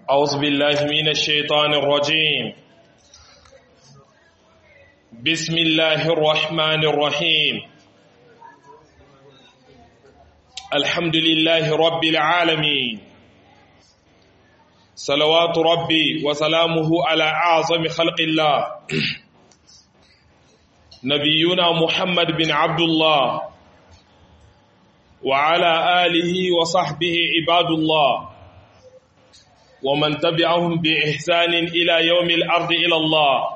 أعوذ بالله من الشيطان الرجيم. بسم الله الرحمن الرحيم. الحمد لله رب العالمين، صلوات ربي وسلامه على أعظم خلق الله نبينا محمد بن عبد الله وعلى آله وصحبه عباد الله ومن تبعهم بإحسان إلى يوم الأرض إلى الله.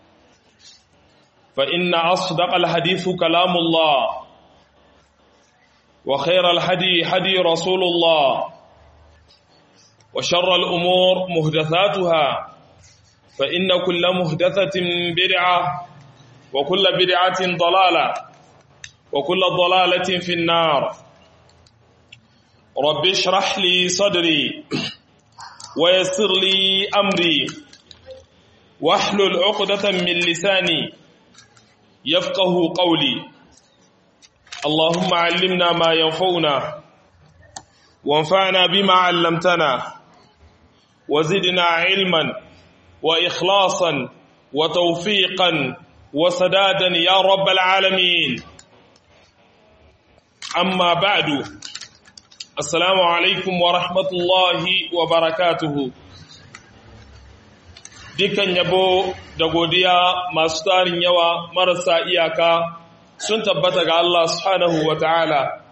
فإن أصدق الحديث كلام الله، وخير الهدي هدي رسول الله، وشر الأمور محدثاتها، فإن كل محدثة بدعة، وكل بدعة ضلالة، وكل ضلالة في النار. رب اشرح لي صدري ويسر لي أمري واحلل عقدة من لساني يفقه قولي. اللهم علمنا ما ينفعنا وانفعنا بما علمتنا وزدنا علما وإخلاصا وتوفيقا وسدادا يا رب العالمين. أما بعد، Assalamu alaikum wa rahmatullahi wa barakatuhu. Dukan yabo da godiya masu tarin yawa marasa iyaka sun tabbata ga Allah subhanahu wa ta'ala,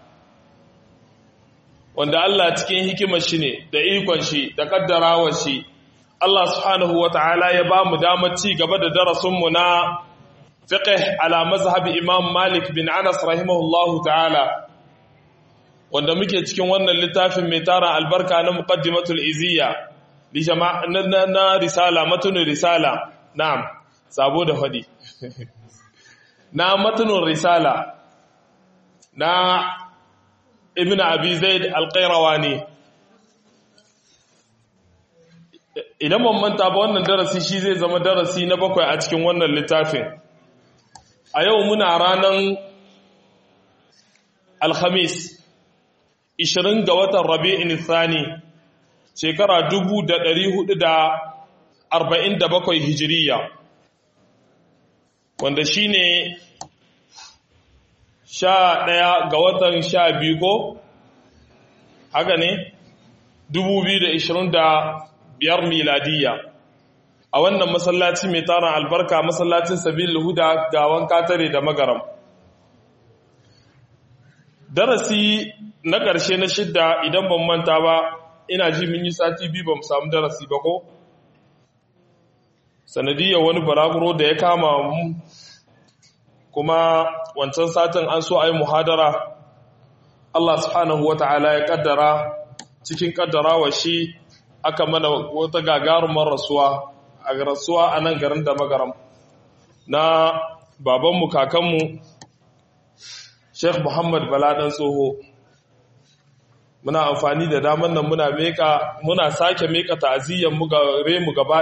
wanda Allah cikin hikimar shi ne da ikon shi da kaddarawar shi, Allah subhanahu wa ta'ala ya ba mu damar ci gaba da darasinmu na fiqh ala mazhabi Imam Malik bin Anas rahimahullahu ta'ala, wanda muke cikin wannan littafin mai tara albarka na muqaddimatul iziyya li na risala, matnun risala, na'am, sabo da fadi na matnun risala na ibn abi zaid al-qayrawani. Idan ban manta ba, wannan darasi shi zai zama darasi na 7 a cikin wannan littafin. A yau muna ranar alhamis 20 ga watan Rabi'in Thani, shekara 1447 Hijiriya, wanda shine 11 ga watan 12 ko haka ne 2025 miladiya, a wannan masallaci mai tarin albarka, masallacin Sabilul Huda gawan Katare da Magaram. Darasi na ƙarshe na 6, idan ban manta ba, ina ji mun yi sati 2 ba mu samu darasi ba ko? Sanadiyar wani balaguro da ya kama mu, kuma wancan satin an so a yi muhadara. Allah subhanahu wa ta'ala ya ƙaddara, cikin ƙaddarawa shi aka mana wata gagarumar rasuwa a nan garin da Magaram, na babanmu kakanmu Sheikh Muhammad Bala dan Tsoho. Muna amfani da daman nan muna sake meka ta'aziyyar mu gare mu gaba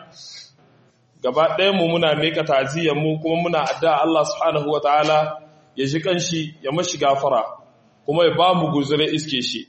ɗaya mu muna meka ta'aziyyar mu, kuma muna addu'a Allah subhanahu wataala ya ji kanshi, ya mashi gafara, kuma ya ba mu guzure iske shi.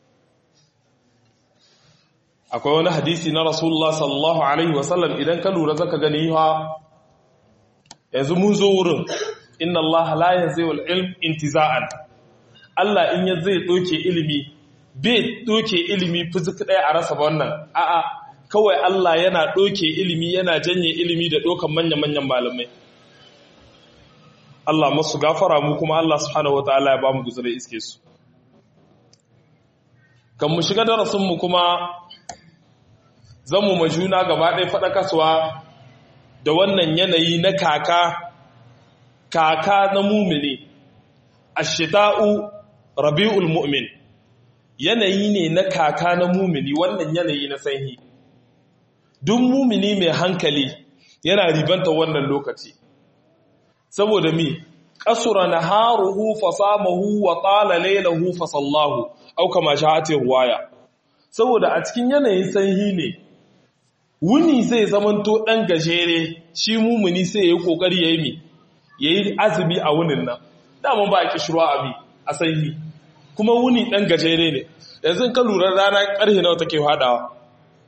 Akwai wani hadisi na Rasulullah sallallahu alaihi wasallam, idan ka lura zaka gani yanzu mun zo wurin inna Allah la yanzi'ul ilm intiza'an. Allah in ya zai doke ilimi, bai doke ilimi fizik ɗaya a rasa wannan, a'a, kawai Allah yana doke ilimi, yana janye ilimi da dokan manyan malamai. Allah masu gafara mu, kuma Allah subhanahu wataala ya ba mu guzure iske su. Kan mu shiga darasin mu kuma zan mu majuna gaba ɗaya faɗakaswa da wannan yanayi na kaka na mumini, ashita'u rabi'ul mu'min. Yanayi ne na kaka na mumini, wannan yanayi na sanyi. Duk mumini mai hankali yana ribanta wannan lokaci, saboda mi qasura naharuhu fasamahu wa qala laylahu fasallahu, au kama sha'ati ruwaya. Saboda a cikin yanayin sanyi ne wuni zai zamanto dan gajere, shi mumini sai yayi kokari yayi azumi a wunin nan. Dama ba a kishirwa abi a sanyi, kuma wuni dan gajere ne. Yanzu ka lura rana karhe nawa take fadawa,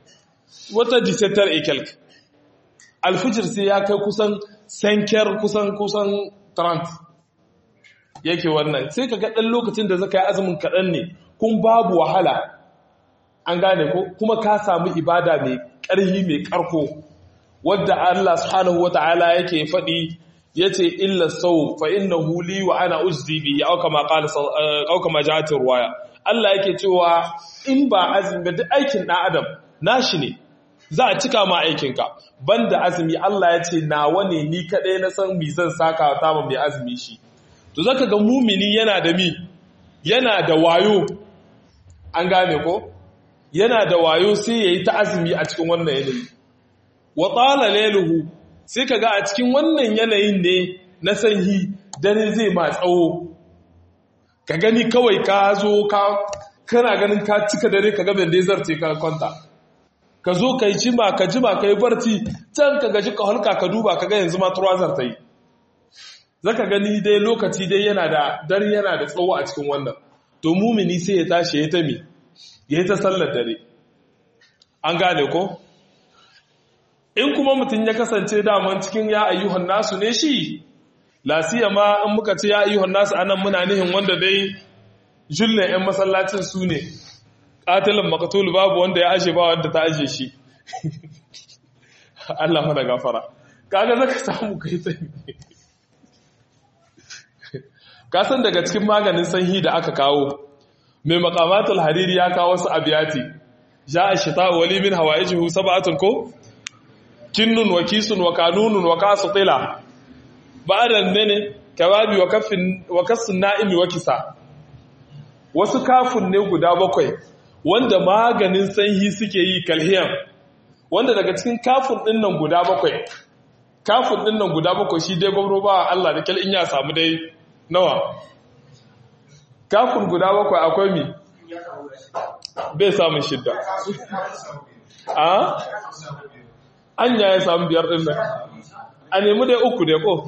wata disetar ekelk alfijir sai ya kai kusan sankiyar kusan 30 yake wannan sai ka ga ɗan lokacin da zaka yi azumin kaɗan ne kun babu wahala an gane ko kuma ka samu ibada mai ƙarhi mai ƙarko wadda Allah subhanahu wata'ala yake faɗi yace illa saw fa innahu li wa ana ujzi bihi aw kama ja'at ruwaya Allah yake cewa in ba azumi da aikin ɗan adam nashi ne za a cika ma aikinka banda azumi Allah ya ce nawa ne ni kadai na san mi zan saka ta mai azumi shi to zaka ga mumini yana da wayo an gane ko yana da wayo sai yayi ta azumi a cikin wannan yanayi wa tala lailuhu sai kaga a cikin wannan yanayin ne na sanyi dare zai ma tsawo ka gani kawai ka zo kana ganin ka cika dare kaga bande zarce ka kwanta ka zo kai jima kai barci can ka gaji ka halka ka duba kaga yanzu ma trouser ta yi zaka gani dai lokaci dai yana da tsawo a cikin wannan to mumini sai ya tashi ya ta sallar dare an gane ko in kuma mutum ya kasance daman cikin ya ayyuhan nasu ne shi lasiya ma in muka ce ya ayyuhan nasu anan muna nihin wanda dai jullen 'yan masallacin su ne ƙatilin makatul babu wanda ya ashe ba wanda ta ashe shi Allah mana gafara kaga zaka samu kai sanyi kasan daga cikin maganin sanyi da aka kawo mai makamatul hariri ya kawo wasu abiyati ja ashita wali min hawaijihu sab'atun ko kinnun wa kisun wa kanunun wa kasutila ba'dan ne kawabi wa kassun na'imi wa kisa wasu kafun ne guda 7 wanda maganin sanyi suke yi kalhiyan wanda daga cikin kafun din nan guda 7 shi dai gwamro ba Allah da kyal in ya samu dai nawa kafin guda 7 akwai mi bai samun shidda anya ya samu 5 din nan a nemi dai 3 dai ko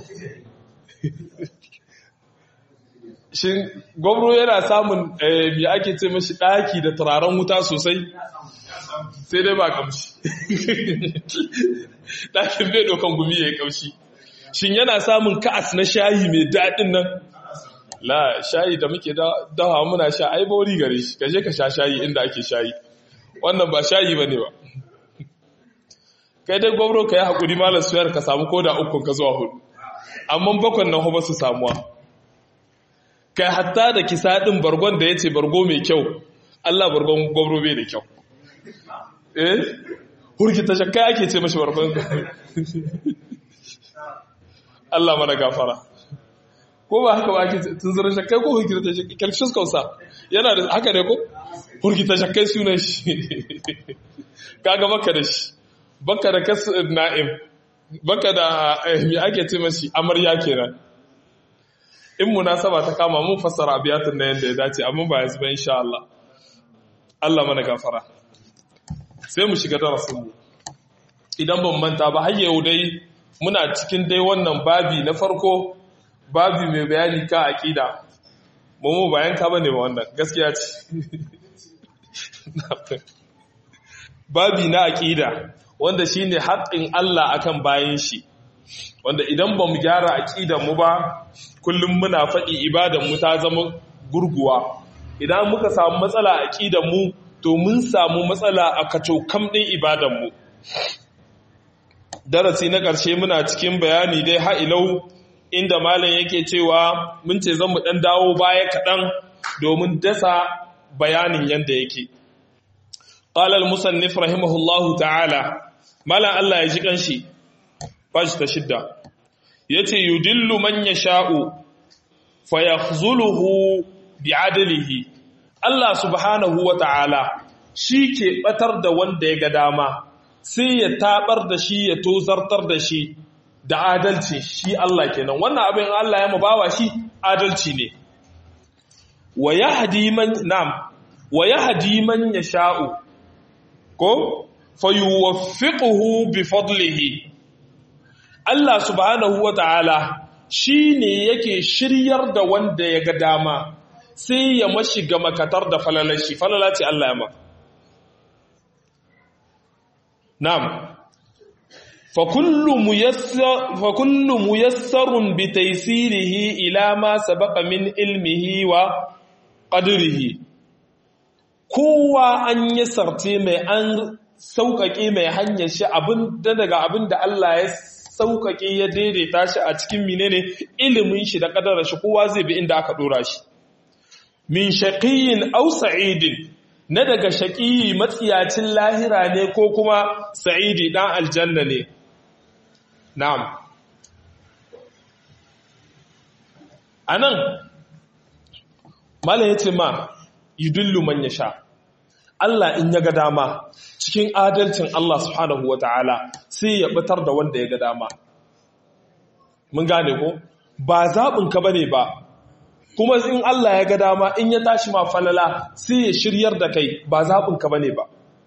shin gwamro yana samun mi ake ce mashi daki da turaren wuta sosai sai dai ba kamshi dakin bai dokan gumi ya yi kamshi shin yana samun ka'as na shayi mai daɗin nan la shayi da muke dawa muna sha ai bauri gare shi kaje ka sha shayi inda ake shayi wannan ba shayi bane ba kai dai gwamro ka yi hakuri malam suyar ka samu koda 3 ka zuwa 4 amma 7 nan ba su samuwa kai hatta da kisa din bargon da yace bargo mai kyau Allah bargon gwamro bai da kyau hurgita shakka ake ce mashi bargon Allah mana gafara ko ba haka ba ake tunzura shakkai ko hurgita shakkai kalfis kausa yana da haka ne ko hurgita shakkai sunan shi kaga baka da shi baka da kasu na'im baka da me ake ce mashi amarya kenan in munasaba ta kama mun fassara abiyatun da yanda ya dace amma ba yanzu ba insha Allah Allah mana gafara sai mu shiga darasin mu idan ban manta ba har yau dai muna cikin dai wannan babi na farko babi mai bayani ka aqida mu bayan ka bane ba wannan gaskiya ce babi na aqida wanda shine haƙƙin Allah akan bayin shi wanda idan ba mu gyara aqidan mu ba kullum muna faɗi ibadan mu ta zama gurguwa idan muka samu matsala a aqidan mu to mun samu matsala a kacokam din ibadan mu darasi na ƙarshe muna cikin bayani dai ha'ilau inda malam yake cewa mun ce zan mu ɗan dawo baya kaɗan domin dasa bayanin yadda yake. Ƙalal musannif rahimahullahu ta'ala, malam Allah ya ji ƙanshi, fashi ta 6, ya ce, Yudillu man ya sha'u, fa ya zuluhu bi adalihi. Allah subhanahu wa ta'ala shi ke ɓatar da wanda ya ga dama, sai ya tabar da shi ya tozartar da shi da adalci shi Allah kenan wannan abin Allah ya mabawa shi adalci ne wa yahdi man yasha'u ko fayuwaffiquhu bi fadlihi Allah subhanahu wataala shine yake shiryar da wanda ya ga dama sai ya mashiga makatar da falalaci falalaci Allah ya maka na'am fa kullu muyassarun bi taysirihi ila ma sabaqa min ilmihi wa qadrihi kowa an yasarte mai an sauƙaƙe mai hanyar shi daga abin da Allah ya sauƙaƙe ya daidaita shi a cikin menene ilimin shi da ƙadarar shi kowa zai bi inda aka ɗora shi min shaqiyin aw sa'idin na daga shaqiyi matsiyacin lahira ne ko kuma sa'idi dan aljanna ne na'am anan mallan yace ma yudillu man yasha Allah in ya ga dama cikin adalcin Allah subhanahu wa ta'ala sai ya batar da wanda ya ga dama. Mun gane ko? Ba zaɓinka ba ne ba, kuma in Allah ya ga dama in ya tashi ma falala sai ya shiryar da kai ba zaɓinka ba ne ba.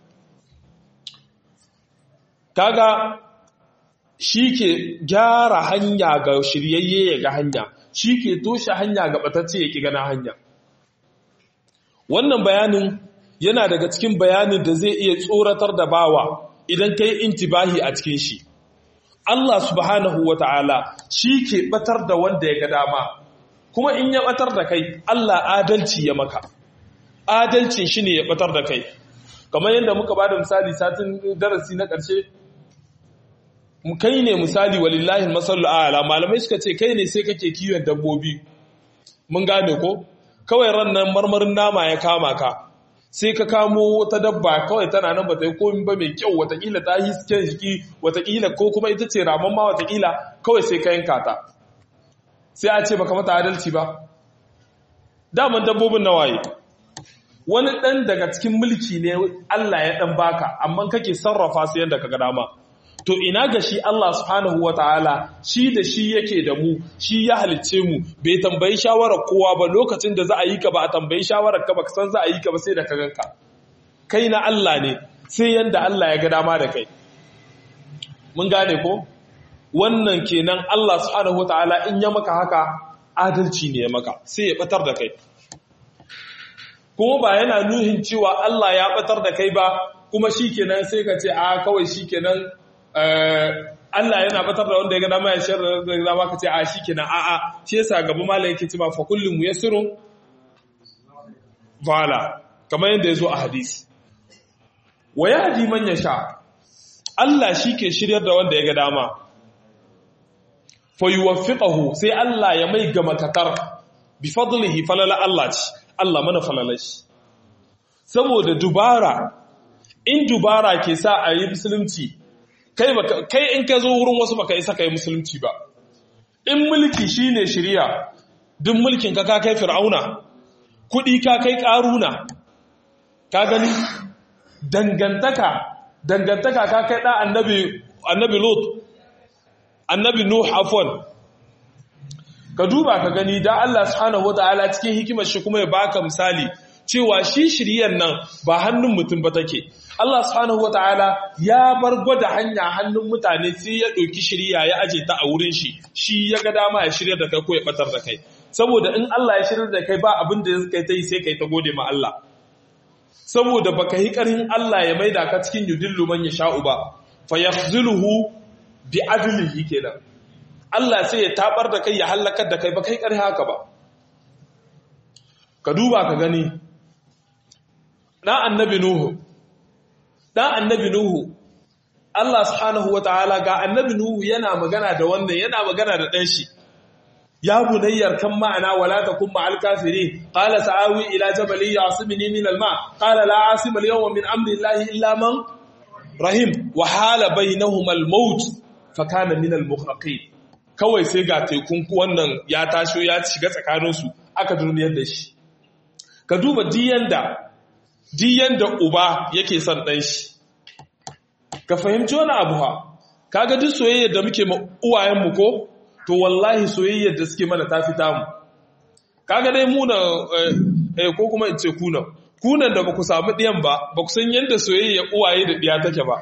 Kaga shi ke gyara hanya ga shiryayye ya ga hanya, shi ke toshe hanya ga ɓatacce ya ki gana hanya. Wannan bayanin yana daga cikin bayanin da zai iya tsoratar da bawa idan kai intibahi a cikin shi. Allah subhanahu wa ta'ala shi ke batar da wanda ya ga dama, kuma in ya batar da kai, Allah adalci ya maka. Adalcin shi ne ya batar da kai. Kamar yadda muka ba da misali satin darasi na ƙarshe, kai ne misali walillahi masallu a'ala, malamai suka ce kai ne sai kake kiwon dabbobi. Mun gane ko? Kawai ran nan marmarin nama ya kama ka. Sai ka kamo wata dabba kawai tana nan bata yi komi ba mai kyau watakila ta yi sken jiki watakila ko kuma ita ce ramon ma watakila kawai sai ka yanka ta sai a ce baka mata adalci ba daman dabbobin nawaye wani dan daga cikin mulki ne Allah ya dan baka amma kake sarrafa su yadda kaga dama to ina ga shi Allah subhanahu wataala shi da shi yake da mu shi ya halicce mu bai tambayi shawarar kowa ba lokacin da za a yi ka ba a tambayi shawarar ka ba ka san za a yi ka ba sai da ka ganka kai na Allah ne sai yanda Allah ya ga dama da kai mun gane ko wannan kenan Allah subhanahu wataala in ya maka haka adalci ne ya maka sai ya batar da kai kuma ba yana nuhin cewa Allah ya batar da kai ba kuma shikenan sai ka ce a kawai shikenan Allah yana batar da wanda ya ga dama ya shirya da dama ka ce a shikenan a'a shi yasa gaba malai yake cewa fa kullum muyassirun wala kamar yadda yazo a hadisi wa yahdi man yasha Allah shike shiryar da wanda ya ga dama fa yuwaffiquhu sai Allah ya mai gama katar bi fadlihi falala Allah ce Allah mana falalashi saboda dubara in dubara ke sa a yi musulunci kai in ka zo wurin wasu baka isa kai musulunci ba in mulki shine shiriya duk mulkin ka kai fir'auna kudi ka kai karuna ka gani dangantaka ka kai da annabi lut annabi nuh afwan ka duba ka gani da Allah subhanahu wataala cikin hikimar shi kuma ya baka misali cewa shi shiriyar nan ba hannun mutum ba take Allah subhanahu wataala ya bar gwada hanya hannun mutane sai ya ɗauki shiriya ya aje ta a wurin shi ya ga dama ya shirya da kai ko ya batar da kai saboda in Allah ya shirya da kai ba abin da kai ta yi sai kai ta gode ma Allah saboda baka yi ƙarhin Allah ya maida ka cikin yudillu man yasha'u ba fa yakhzuluhu bi adlihi kenan Allah sai ya tabar da kai ya halakar da kai baka yi ƙarhin haka ba ka duba ka gani dan annabi nuhu Allah subhanahu wataala ga annabi nuhu yana magana da wannan yana magana da dan shi ya bunayyar kan ma'ana wala takum ma'al kafirin qala sa'awi ila jabalin ya'simuni min al-ma qala la 'asima al-yawma min amri llahi illa man rahim wa hala bainahuma al-maut fa kana min al-mughraqin kawai sai ga tekun wannan ya tasho ya shiga tsakaninsu aka duniyar da shi ka duba diyan da uba yake son ɗan shi ka fahimci wani abu ha kaga duk soyayyar da muke ma uwayenmu ko to wallahi soyayyar da suke mana ta fita mu kaga dai mu na ko kuma in ce kunan da baku samu ɗiyan ba baku san yadda soyayyar uwaye da ɗiya take ba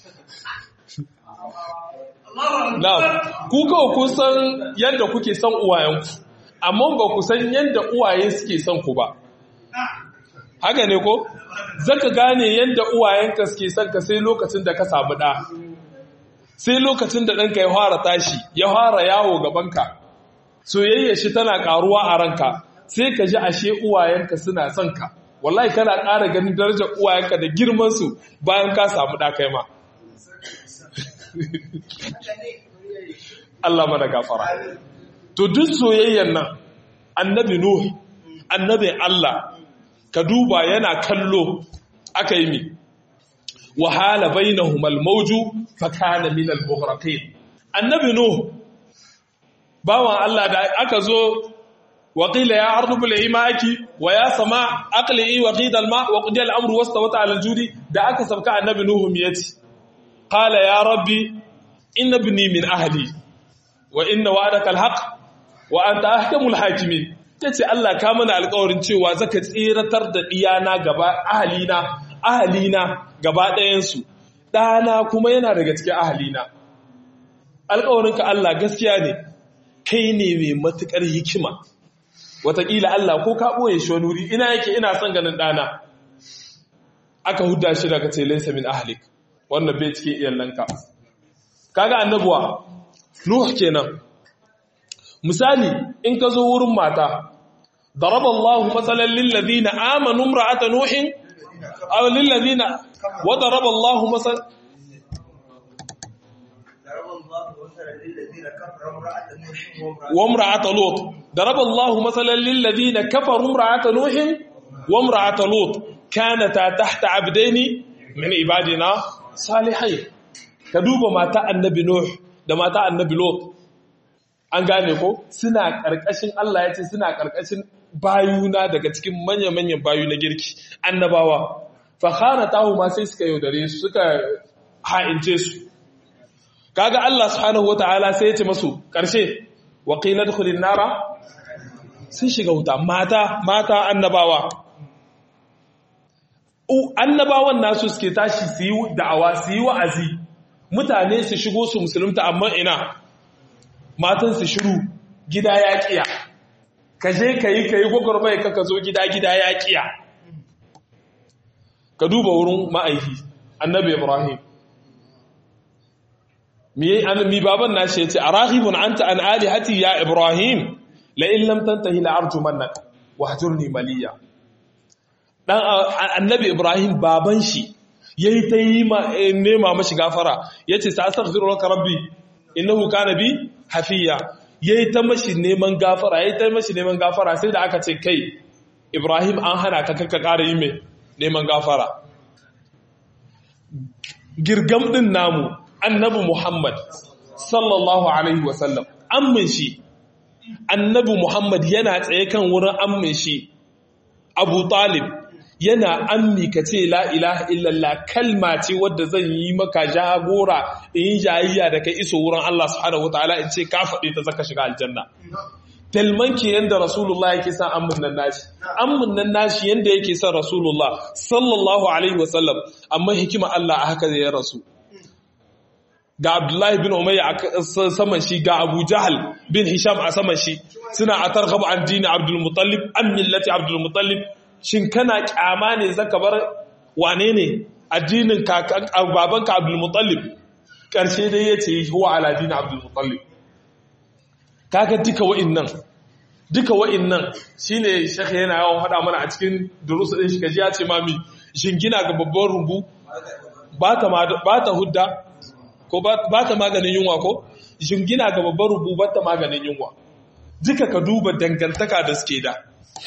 na'am ku kawai kun san yadda kuke son uwayenku amma ba ku san yadda uwaye suke son ku ba haka ne ko zaka gane yadda uwayenka suke son ka sai lokacin da ka samu ɗa, sai lokacin da ɗanka ya fara tashi ya fara yawo gabanka, soyayya shi tana ƙaruwa a ranka, sai ka ji ashe uwayenka suna son ka, wallahi kana ƙara ganin darajar uwayenka da girmansu bayan ka samu ɗa kai ma. Allah mana gafara. To duk soyayyan nan annabi Nuh, annabin Allah, ka duba yana kallo aka yi mi wahala bainahumal mawju fa kana min al-mughraqin. Annabi Nuh bawan Allah da aka zo wa qila ya ardu bil'i ma'aki wa ya sama aqli'i wa qida al-ma wa qudi al-amru wastawat 'ala al-judi, da aka sabka annabi Nuh miyati qala ya rabbi inna ibni min ahli wa inna wa'adaka al-haq wa anta ahkamul hakimin. Tace Allah ka mana alƙawarin cewa zaka tsiratar da diyana gaba ahalina gaba ɗayan su, dana kuma yana daga cikin ahalina. Alƙawarinka Allah gaskiya ne, kai ne mai matukar hikima. Wataƙila Allah ko ka boye shi wani wuri, ina yake ina son ganin dana. Aka hudda shi daga ce laysa min ahlik, wannan bai cikin iyalanka. Kaga annabuwa Nuh kenan. Misali in ka zo wurin mata, daraba Allahu matsalan lillazina amanu imra'ata nuhin aw lillazina wa daraba Allahu matsalan wa imra'ata lut, daraba Allahu matsalan lillazina kafaru imra'ata nuhin wa imra'ata lut kanata tahta abdaini min ibadina salihain. Ka duba mata annabi Nuh da mata annabi Lot, an gane ko suna ƙarƙashin Allah ya ce suna ƙarƙashin bayuna daga cikin manya-manyan bayu na girki annabawa. Fakhara tahu ma sai suka yaudare su, suka ha'ince su. Kaga Allah subhanahu wata'ala sai ya ce masu ƙarshe wa qila dkhulin nara, sun shiga wuta. Mata annabawa, annabawan nasu suke tashi su yi da'awa, su yi wa'azi, mutane su shigo su musulunta, amma ina matan su shiru, gida ya kiya. Ka je ka yi gwagwarmai ka zo gida ya kiya. Ka duba wurin ma'aiki annabi Ibrahim, mi baban nashi ya ce a rahibun anta an alihati ya Ibrahim la in lam tantahi la arjumannak wahjurni maliya. Dan annabi Ibrahim baban shi yayi ta yi nema mashi gafara, yace sa astaghfiru laka rabbi innahu kana bi hafiya. Yayi ta mashi neman gafara, sai da aka ce kai Ibrahim an hana ka ƙara yi mai neman gafara. Girgam din namu annabi Muhammad sallallahu alaihi wasallam, ammin shi annabi Muhammad yana tsaye kan wurin ammin shi Abu Talib, yana ammi ka ce la ilaha illallah, kalma ce wadda zan yi maka jagora in yi jayayya da kai iso wurin Allah subhanahu wataala in ce ka faɗi ta zaka shiga aljanna. Talman ke yanda Rasulullah yake son ammin nan nashi yanda yake son Rasulullah sallallahu alaihi wasallam, amma hikima Allah a haka zai rasu. Ga Abdullahi bin Umayya a saman shi, ga Abu Jahal bin Hisham a saman shi, suna a targhabu an dini Abdul Muttalib, an millati Abdul Muttalib. Shin kana kyama ne zaka bar wane ne addinin babanka Abdul Muttalib? Karshe dai yace huwa ala dini Abdul Muttalib. Kaga duka wa'innan shine shekhi yana yawan faɗa mana a cikin durusu din shi, kaji ya ce mami shingina ga babban rumbu ba ta hudda ko ba ta maganin yunwa, ko shingina ga babban rumbu ba ta maganin yunwa. Duka ka duba dangantaka da suke da,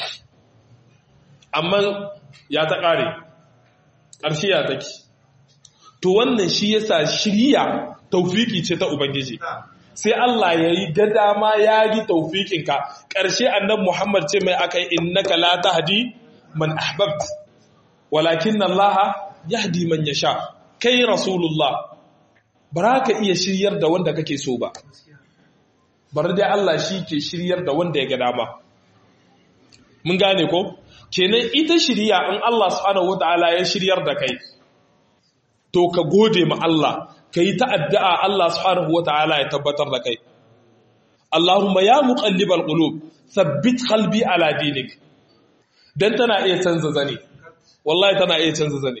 amma ya ta ƙare ƙarshe ya take. To wannan shi yasa shiriya taufiki ce ta Ubangiji, sai Allah ya yi da dama ya yi taufikinka. Ƙarshe annabi Muhammad ce mai aka yi innaka la tahdi man ahbabt walakin Allah yahdi man yasha. Kai Rasulullah bara ka iya shiryar da wanda kake so ba, bari dai Allah shi ke shiryar da wanda ya ga dama. Mun gane ko? Kenan ita shiriya in Allah subhanahu wataala ya shiryar da kai, to ka gode ma Allah, ka yi ta'adda'a Allah subhanahu wataala ya tabbatar da kai. Allahumma ya muqallibal qulub thabbit qalbi ala dinik. Dan tana iya canza zane, wallahi tana iya canza zane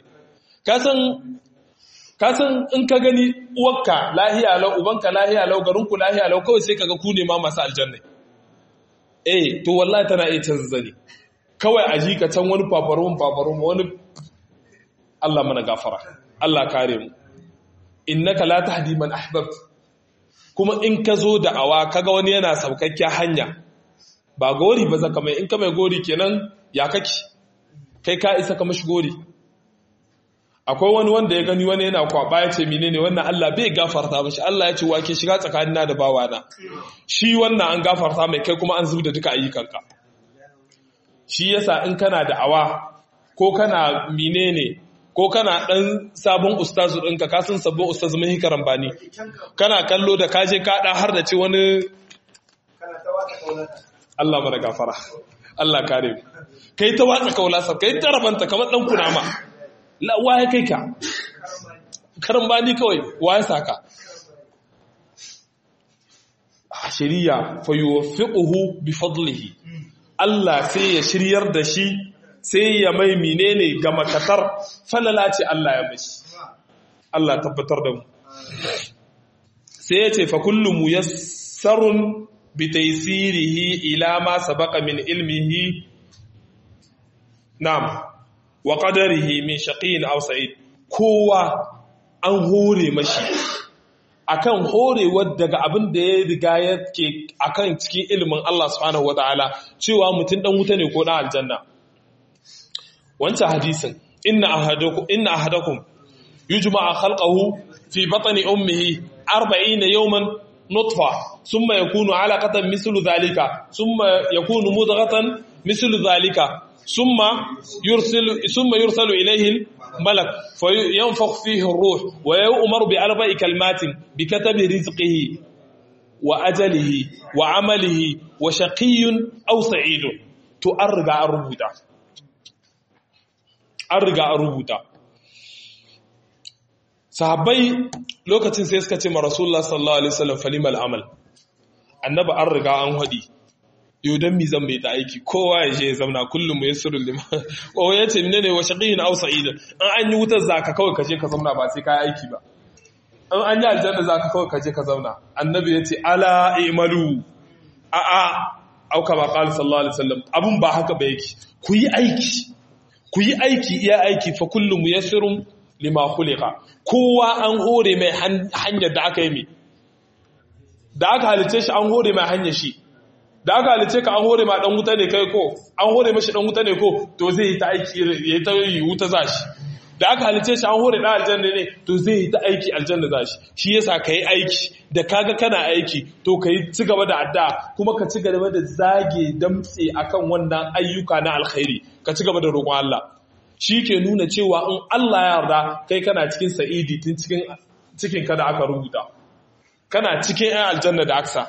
kasan in ka gani uwarka lahiya lau ubanka lahiya lau garinku lahiya lau kawai sai kaga ku ne ma masu aljanna to wallahi tana iya canza zane kawai a ji ka can wani fafarun wani Allah mana gafara Allah kare mu innaka la tahdi man ahbabt kuma in ka zo da awa kaga wani yana saukakken hanya ba gori ba zaka mai in ka mai gori kenan ya kake kai ka isa ka mashi gori akwai wani wanda ya gani wani yana kwaba ya ce menene wannan Allah bai gafarta mishi Allah ya ce wake shiga tsakanina da bawana shi wannan an gafarta mai kai kuma an zubda duka ayyukanka shi yasa in kana da awa ko kana menene ko kana dan sabon ustazu ɗinka ka san sabon ustazu mai karambani kana kallo da kaje ka dan har da ce wani Allah mana gafara Allah kare mu kai ta watsa kaulasar kai ta rabanta kamar dan kunama la waye kai ka karambani kawai waye saka shari'a fa yuwaffiquhu bi fadlihi Allah sai ya shiryar da shi sai ya mai menene ga makatar falala ce Allah ya mishi Allah tabbatar da mu sai ya ce fa kullu muyassarun bi taysirihi ila ma sabaqa min ilmihi na'am wa qadarihi min shaqin aw sa'id kowa an hore mashi akan horewar daga abin da ya riga yake akan cikin ilimin Allah subhanahu wataala cewa mutum dan wuta ne ko dan aljanna wancan hadisin inna ahadakum yujma'a khalqahu fi batni ummihi 40 yawman nutfa thumma yakunu 'alaqatan mithlu dhalika thumma yakunu mudghatan mithlu dhalika thumma yursalu ilayhi malak fayanfakh fihi ar-ruh wa yu'maru bi 4 kalimatin bi katabi rizqihi wa ajalihi wa 'amalihi wa shaqiyyun aw sa'idun to an riga an rubuta sahabbai lokacin sai suka ce ma rasulullah sallallahu alaihi wasallam falimal amal annabi an riga an hadi yau dan mi zan bai ta aiki kowa ya je ya zauna kullum yassirul lima ko yace menene wa shaqiyin aw sa'id an yi wutar zaka kawai kaje ka zauna ba sai kai aiki ba an yi aljanna zaka kawai kaje ka zauna annabi yace ala imalu au kama qala sallallahu alaihi wasallam abun ba haka ba yake ku yi aiki iya aiki fa kullum yassirun lima khuliqa kowa an hore mai hanyar da aka yi mai da aka halice shi an hore mai hanyar shi da aka halice ka an hore ma dan wuta ne kai ko an hore mashi dan wuta ne ko to zai yi ta aiki ya ta yi wuta zashi da aka halice shi an hore dan aljanna ne to zai yi ta aiki aljanna zashi shi yasa kai aiki da kaga kana aiki to kai ci gaba da addu'a kuma ka ci gaba da zage damtse akan wannan ayyuka na alkhairi ka ci gaba da roƙon Allah shi ke nuna cewa in Allah ya yarda kai kana cikin sa'idi tun cikin ka da aka rubuta kana cikin ‘yan aljanna da aksa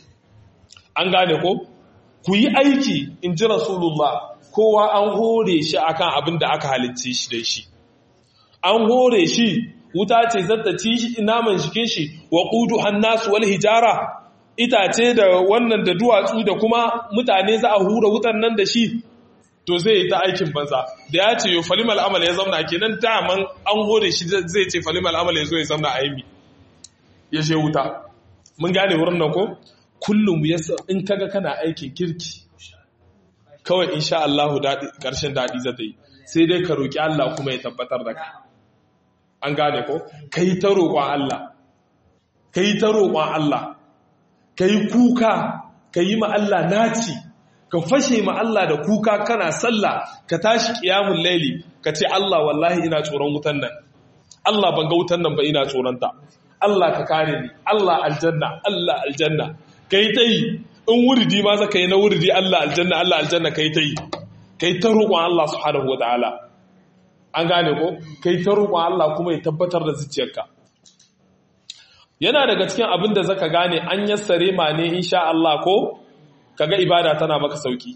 an gane ko ku yi aiki in ji rasulullah kowa an hore shi akan abin da aka halicce shi da shi an hore shi wuta ce zata ci naman jikin shi wa qudu hannasu wal hijara itace da wannan da duwatsu da kuma mutane za a hura wutan nan da shi to zai yi ta aikin banza da ya ce yau falimal amal ya zauna kenan daman an hore shi zai ce falimal amal ya zo ya zauna a yi ya je wuta mun gane wurin nan ko kullum in kaga kana aikin kirki kawai insha Allah ƙarshen daɗi za ta yi sai dai ka roƙi Allah kuma ya tabbatar da ka an gane ko ka yi ta roƙon Allah ka yi ta roƙon Allah ka yi kuka ka yi ma Allah naci ka fashe ma Allah da kuka kana sallah ka tashi qiyamul laili ka ce Allah wallahi ina tsoron wutan nan Allah ban ga wutan nan ba ina tsoron ta Allah ka kare ni Allah aljanna kai tai in wuridi ma zaka yi na wuridi Allah aljanna kai tai kai ta roƙon Allah subhanahu wataala an gane ko kai ta roƙon Allah kuma ya tabbatar da zuciyarka yana daga cikin abin da zaka gane an yassare ma ne insha Allah ko kaga ibada tana maka sauki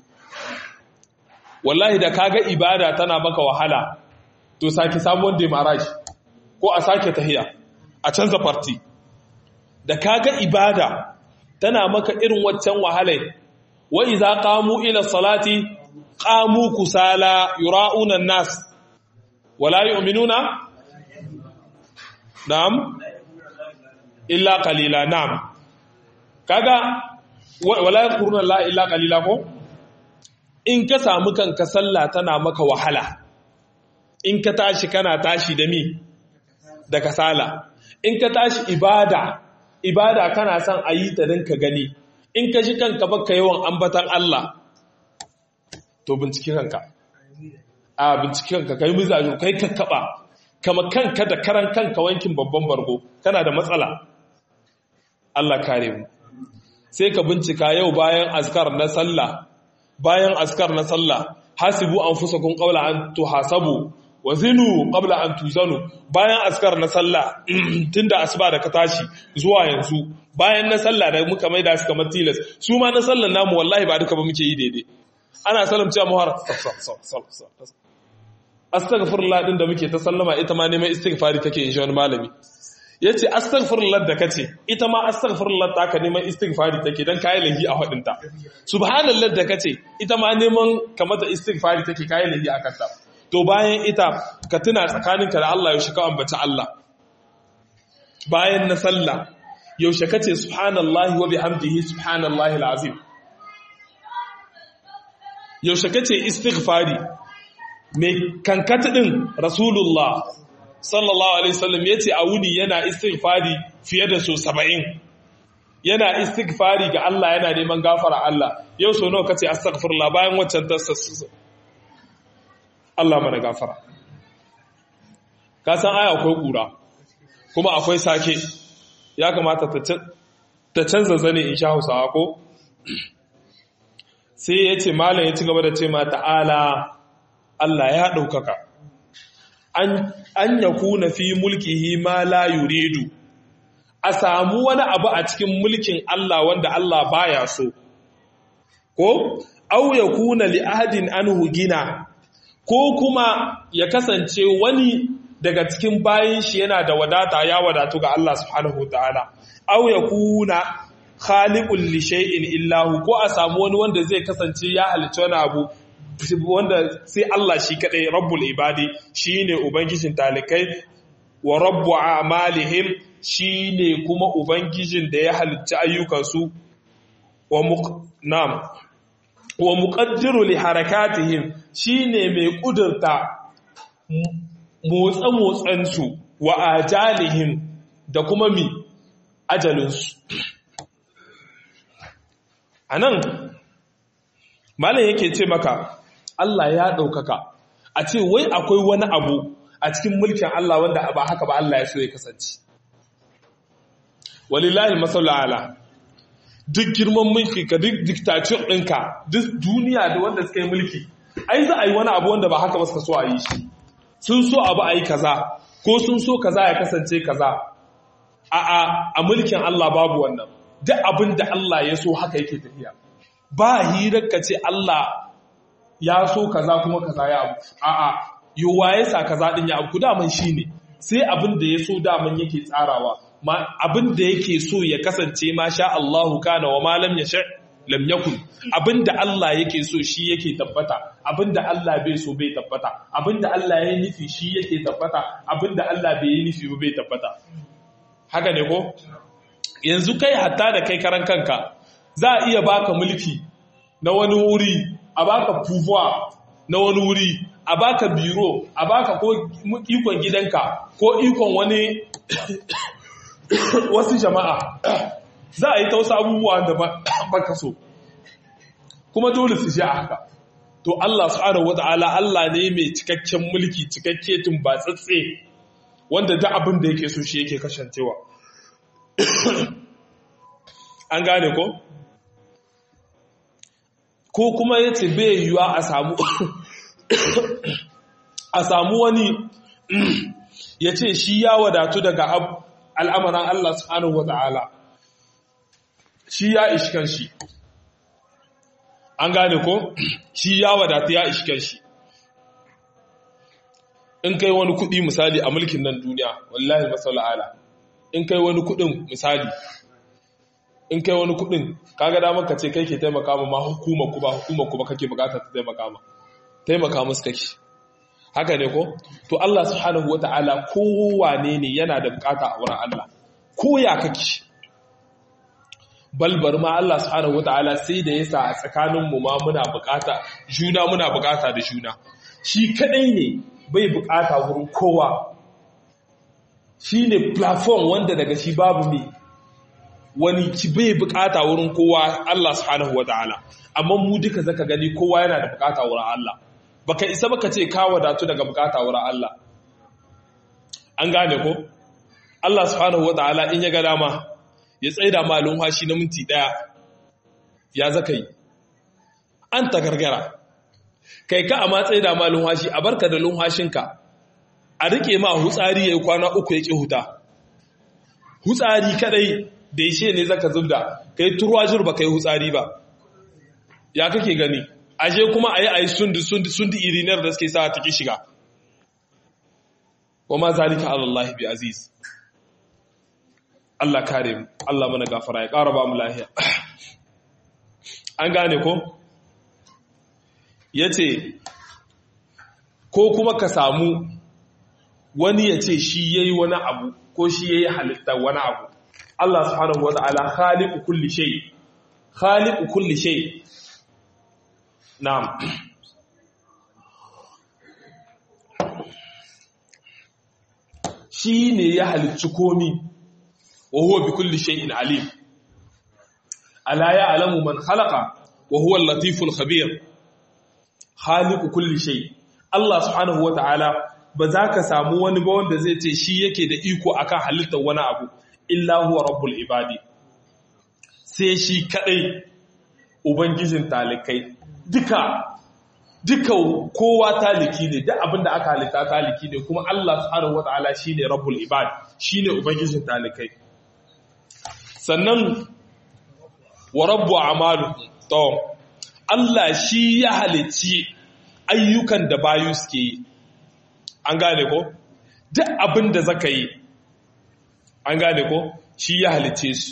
wallahi da kaga ibada tana maka wahala to sake sabuwar demarage ko a sake tahiya a canza farti da kaga ibada tana maka irin waccan wahalai wa idza qamu ila salati qamu kusala yura'una an-nas wala yu'minuna na'am illa qalila na'am kaga wala yadhkuruna Allah illa qalila ko in ka samu kanka sallah tana maka wahala in ka tashi kana tashi da mi da kasala in ka tashi ibada kana son ayi ta dan ka gani in ka ji kanka baka yawan ambatan Allah to bincike kanka bincike kanka kai mizajo kai kakkaba kama kanka da karan kanka wankin babban bargo kana da matsala Allah kare mu sai ka bincika yau bayan azkar na sallah hasibu anfusakum qabla an tuhasabu wa zinu qabla an tuzanu bayan azkar na sallah tunda asuba da ka tashi zuwa yanzu bayan na sallah da muka maida su kamar tilas su ma na sallan namu wallahi ba duka ba muke yi daidai ana salamci a muhar astaghfirullah din da muke ta sallama ita ma neman istighfari take in shi wani malami yace astaghfirullah da kace ita ma astaghfirullah ta ka neman istighfari take dan kai lahi a hadin ta subhanallah da kace ita ma neman kamata istighfari take kai lahi a kanta to bayan ita ka tuna tsakaninka da Allah yaushe ka ambaci Allah bayan na sallah yaushe kace subhanallahi wa bihamdihi subhanallahi alazim yaushe kace istighfari mai kankata din rasulullah sallallahu alaihi wasallam yace a wuni yana istighfari fiye da so 70 yana istighfari ga Allah yana neman gafara Allah yau so nawa kace astaghfirullah bayan waccan tasassu Allah mana gafara ka san aya akwai kura kuma akwai sake ya kamata ta canza zane insha Hausawa ko sai yace malam ya ci gaba da ce ma ta'ala Allah ya daukaka an yakuna fi mulkihi ma la yuridu a samu wani abu a cikin mulkin Allah wanda Allah baya so ko au yakuna li ahadin anhu gina ko kuma ya kasance wani daga cikin bayin shi yana da wadata ya wadatu ga Allah subhanahu wataala au yakuna khaliqul li shay'in illahu ko a samu wani wanda zai kasance ya halicci wani abu wanda sai Allah shi kadai rabbul ibadi shine ubangijin talikai wa rabbu a'malihim shine kuma ubangijin da ya halicci ayyukansu wa muqaddiru li harakatihim shine mai kudurta motsa-motsansu wa ajalihim da kuma ajalinsu anan malam yake ce maka Allah ya ɗaukaka a ce wai akwai wani abu a cikin mulkin Allah wanda ba haka ba Allah ya so ya kasance walillahi masallu ala duk girman mulki ka duk dictator ɗinka duk duniya da wanda suka yi mulki ai za a yi wani abu wanda ba haka ba suka so a yi shi sun so abu a yi kaza ko sun so kaza ya kasance kaza a mulkin Allah babu wannan duk abin da Allah ya so haka yake tafiya ba hirar ka ce Allah ya so kaza kuma kaza ya abu yowa ya sa kaza din ya abu daman shine sai abin da ya so daman yake tsarawa abin da yake so ya kasance ma sha Allahu kana wa ma lam yasha lam yakun abin da Allah yake so shi yake tabbata abin da Allah bai so bai tabbata abin da Allah ya nufi shi yake tabbata abin da Allah bai yi nufi bai tabbata haka ne ko yanzu kai hatta da kai karan kanka za a iya baka mulki na wani wuri a baka pouvoir na wani wuri a baka biro a baka ko ikon gidanka ko ikon wani wasu jama'a za a yi ta wasu abubuwa da baka so kuma dole su a haka to Allah subhanahu wata'ala Allah ne mai cikakken mulki cikakke tumbatsatse wanda da abin da yake so shi yake kashancewa an gane ko kuma yace bai yiwa a samu wani yace shi ya wadatu daga al'amuran Allah subhanahu wata'ala shi ya ishkan shi an gane ko shi ya wadatu ya ishkan shi in kai wani kudi misali a mulkin nan duniya wallahi masala ala in kai wani kudin misali in kai wani kudin kaga da maka ce kai ke taimaka ma hukumar ku ba kake bukata ta taimaka musu kake haka ne ko to Allah subhanahu wata'ala kowane ne yana da bukata a wurin Allah ko ya kake balbar ma Allah subhanahu wata'ala sai da yasa a tsakanin mu ma muna bukata da juna shi kadai ne bai bukata wurin kowa shine platform wanda daga shi babu me wani ci bai bukata wurin kowa Allah subhanahu wata'ala amma mu duka zaka gani kowa yana da bukata wurin Allah baka isa baka ce ka wadatu daga bukata wurin Allah an gane ko Allah subhanahu wata'ala in ya ga dama ya tsaida ma lumhashi na minti daya ya zaka yi an ta gargara kai ka amma tsaida ma lumhashi a barka da lumhashinka a rike ma hutsari yayi kwana 3 yake huta hutsari kadai da ishe ne zaka zubda kai turwajir ba kai hutsari ba ya kake gani aje kuma ayi sundi irinar da suke sa take shiga wama zalika ala Allah bi aziz Allah kare mu Allah mana gafara ya ƙara ba mu lafiya an gane ko yace ko kuma ka samu wani yace shi yayi wani abu ko shi yayi halitta wani abu Allah subhanahu wa ta'ala khaliqu kulli shay na'am shi ne ya halicci komi wa huwa bi kulli shay'in alim ala ya'lamu man khalaqa wa huwa al-latiful khabir khaliqu kulli shay Allah subhanahu wa ta'ala ba za ka samu wani ba wanda zai ce shi yake da iko akan halittar wani abu illa huwa rabbul ibadi sai shi kadai ubangijin talikai duka kowa taliki ne duk abinda aka halitta taliki ne kuma Allah subhanahu wataala shine rabbul ibad shine ubangijin talikai sannan wa rabbu a'maluhum to Allah shi ya halicci ayyukan da bayu suke yi an gane ko duk abinda zaka yi an gane ko shi ya halicce su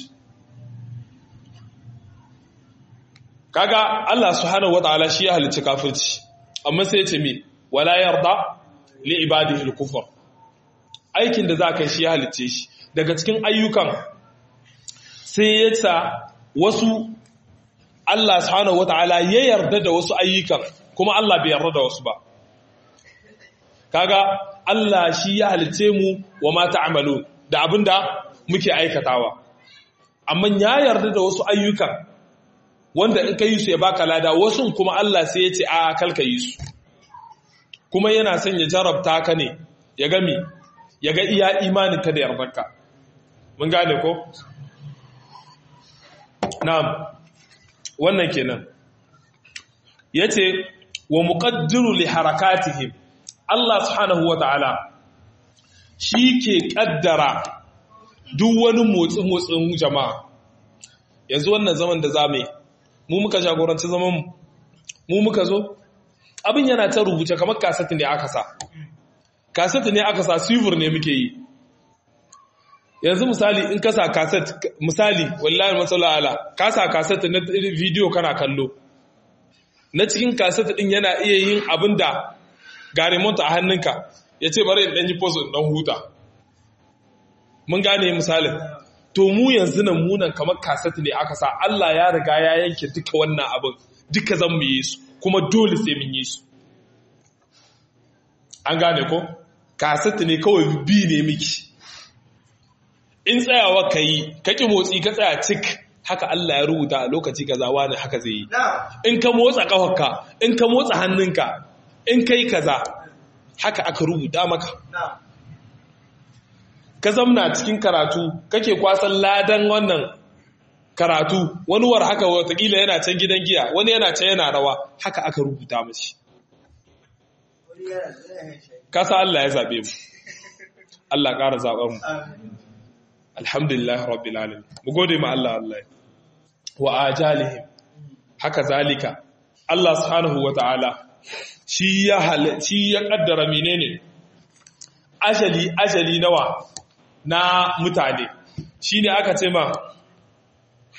kaga Allah subhanahu wataala shi ya halicci kafirci amma sai ya ce me wala yarda li ibadihi al-kufr aikin da zaka shi ya halicce shi daga cikin ayyukan sai ya sa wasu Allah subhanahu wataala ya yarda da wasu ayyukan kuma Allah bai yarda da wasu ba kaga Allah shi ya halicce mu wa ma ta'malun da abinda muke aikatawa amma ya yarda da wasu ayyukan wanda in ka yi su ya baka lada wasu kuma Allah sai ya ce a kalka yi su kuma yana son ya jarabta ka ne ya gami ya ga iya imanin ka da yardarka mun gane ko na'am wannan kenan yace wa muqaddiru li harakatihim Allah subhanahu wataala shi ke kaddara duk wani motsin jama'a yanzu wannan zaman da zamu yi mu muka jagoranci zaman mu muka zo abin yana ta rubuce kamar kasati ne aka sa silver ne muke yi yanzu misali in ka sa kaset misali wallahi masala ala ka sa kaset na video kana kallo na cikin kaset din yana iya yin abinda ga remote a hannunka yace bari in dan yi pause in dan huta mun gane misalin to mu yanzu nan munan kamar kaset ne aka sa Allah ya riga ya yanke duka wannan abin duka zan mu yi su kuma dole sai mun yi su an gane ko kaset ne kawai bi ne miki in tsayawa ka yi kaki motsi ka tsaya cik haka Allah ya rubuta a lokaci kaza wani haka zai yi in ka motsa kafarka in ka motsa hannunka in kai kaza haka aka rubuta maka ka zamna cikin karatu kake kwasan ladan wannan karatu wani war haka watakila yana can gidan giya wani yana can yana rawa haka aka rubuta mashi kasa Allah ya zabe mu Allah ƙara zaɓar mu alhamdulillah rabbil alamin mu gode ma Allah wa ajalihim haka zalika Allah subhanahu wataala shi ya kaddara menene ajali nawa na mutane shine aka ce ma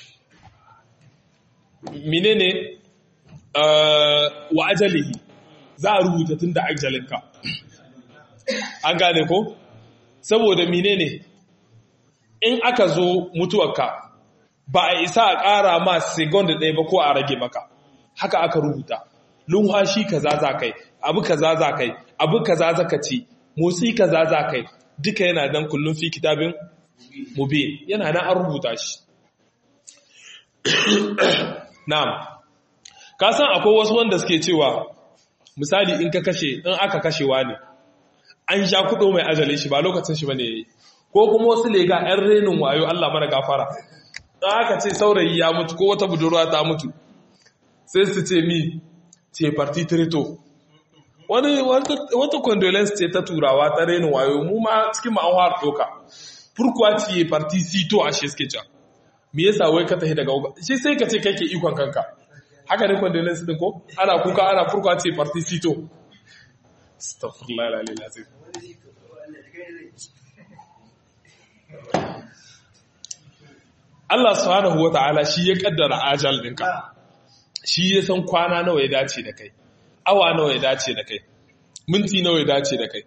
menene wa ajalihi za a rubuta tun da ajalinka an gane ko saboda menene in aka zo mutuwarka ba a isa a ƙara ma second ɗaya ba ko a rage maka haka aka rubuta lumhashi kaza za kai abu kaza za kai abu kaza za ka ci motsi kaza za kai duka yana nan kullum fi kitabin mubin yana nan an rubuta shi na'am ka san akwai wasu wanda suke cewa misali in aka kashewa ne an sha kudo mai ajalin shi ba lokacin shi bane yayi ko kuma wasu lega ɗan renin wayo Allah mana gafara dan aka ce saurayi ya mutu ko wata budurwa ta mutu sai su ce mi ce parti trito wata condolence ce ta turawa ta renin wayo mu ma cikin mu an har doka pourquoi tu es parti si tôt a chez Sketcha me yasa wai ka tafi daga shi sai ka ce kai ke ikon kanka haka ne condolence din ko ana kuka ana pourquoi tu es parti si tôt astaghfirullah alazim Allah subhanahu wata'ala shi ya kaddara ajal dinka shi ya san kwana nawa ya dace da kai awa nawa ya dace da kai minti nawa ya dace da kai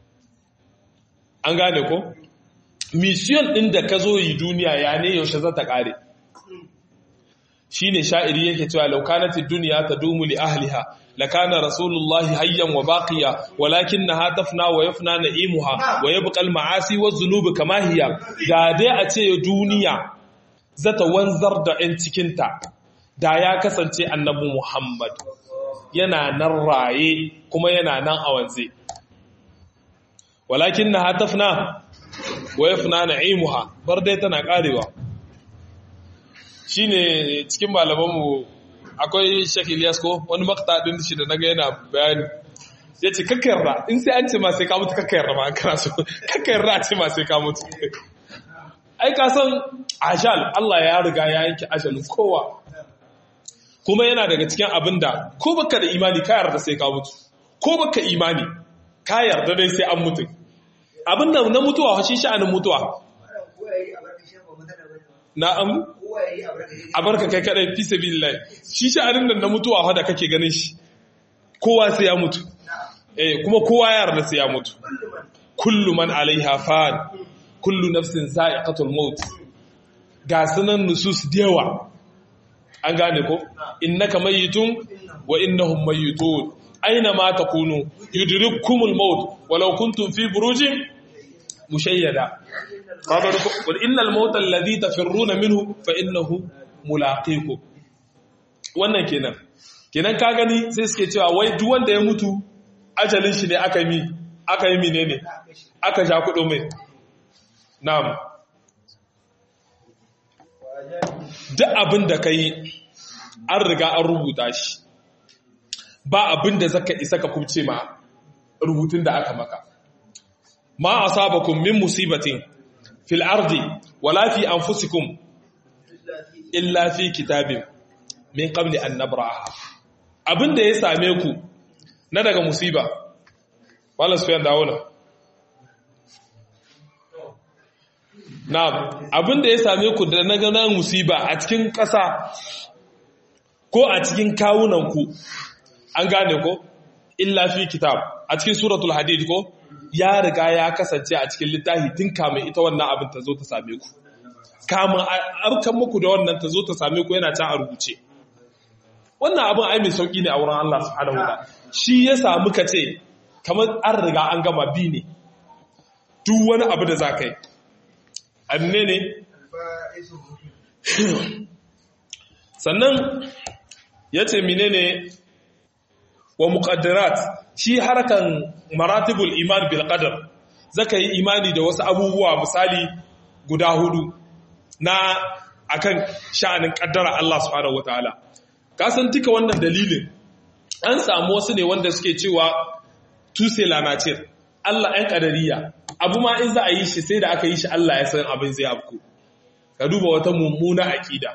an gane ko mission din da ka zo yi duniya ya ne yaushe za ta kare shine sha'iri yake cewa law kanatid dunya tadumu li ahliha lakana rasulullahi hayyan wa baqiya walakinaha tafna wa yafna na'imuha wa yabqa al-ma'asi waz-zunub kama hiya ga dai a ce duniya zata wanzar da ɗan cikinta da ya kasance annabi Muhammad yana nan raye kuma yana nan a wanze walakinaha tafna wa yafna na'imuha bar dai tana karewa shine cikin malamanmu akwai Sheikh Ilyas ko wani makta din shi da naga yana bayani yace kakkayarra in sai an ce ma sai ka mutu kakkayarra ma an kana so kakkayarra a ce ma sai ka mutu ai ka san ajal Allah ya riga ya yanke ajalin kowa kuma yana daga cikin abinda ko baka da imani ka yarda sai ka mutu ko baka imani ka yarda dai sai an mutu abinda na mutuwa shi sha'anin mutuwa na'am a barka kai kadai fi sabilillah shi sha'anin nan na mutuwa da kake ganin shi kowa sai ya mutu kuma kowa ya yarda sai ya mutu kullu man alaiha fan kullu nafsin sa'iqatul maut ga sunan nusus dewa an gane ko innaka mayitun wa innahum mayitun aina ma takunu yudrikumul maut walau kuntum fi burujin mushayyada qul innal mauta alladhi tafirruna minhu fa innahu mulaqikum wannan kenan ka gani sai suke cewa wai duk wanda ya mutu ajalin shi ne aka yi menene aka ja kudo mai na'am duk abin da kai an riga an rubuta shi ba abin da zaka isa ka kubce ma rubutun da aka maka ma asabakum min musibatin fil ardi wala fi anfusikum illa fi kitabin min qabli an nabraha abinda ya same ku na daga musiba wala su yanda wala na'am abinda ya same ku da na ganin musiba a cikin ƙasa ko a cikin kawunan ku an gane ko illa fi kitab a cikin suratul hadid ko ya riga ya kasance a cikin littafi tun kamun ita wannan abin ta zo ta same ku kamun arkan muku da wannan ta zo ta same ku yana can a rubuce wannan abin ai mai sauki ne a wurin Allah subhanahu wa ta'ala shi ya samu ka ce kamar an riga an gama bi ne duk wani abu da za ka yi anne ne sannan ya ce menene wa muqaddarat shi harkan maratibul iman bil qadar zaka yi imani da wasu abubuwa misali guda hudu na akan sha'anin kaddara Allah subhanahu wataala ka san duka wannan dalilin an samu wasu ne wanda suke cewa tuse la nature Allah ɗan kadariya abu ma in za a yi shi sai da aka yi shi Allah ya san abin zai afku ka duba wata mummuna aqida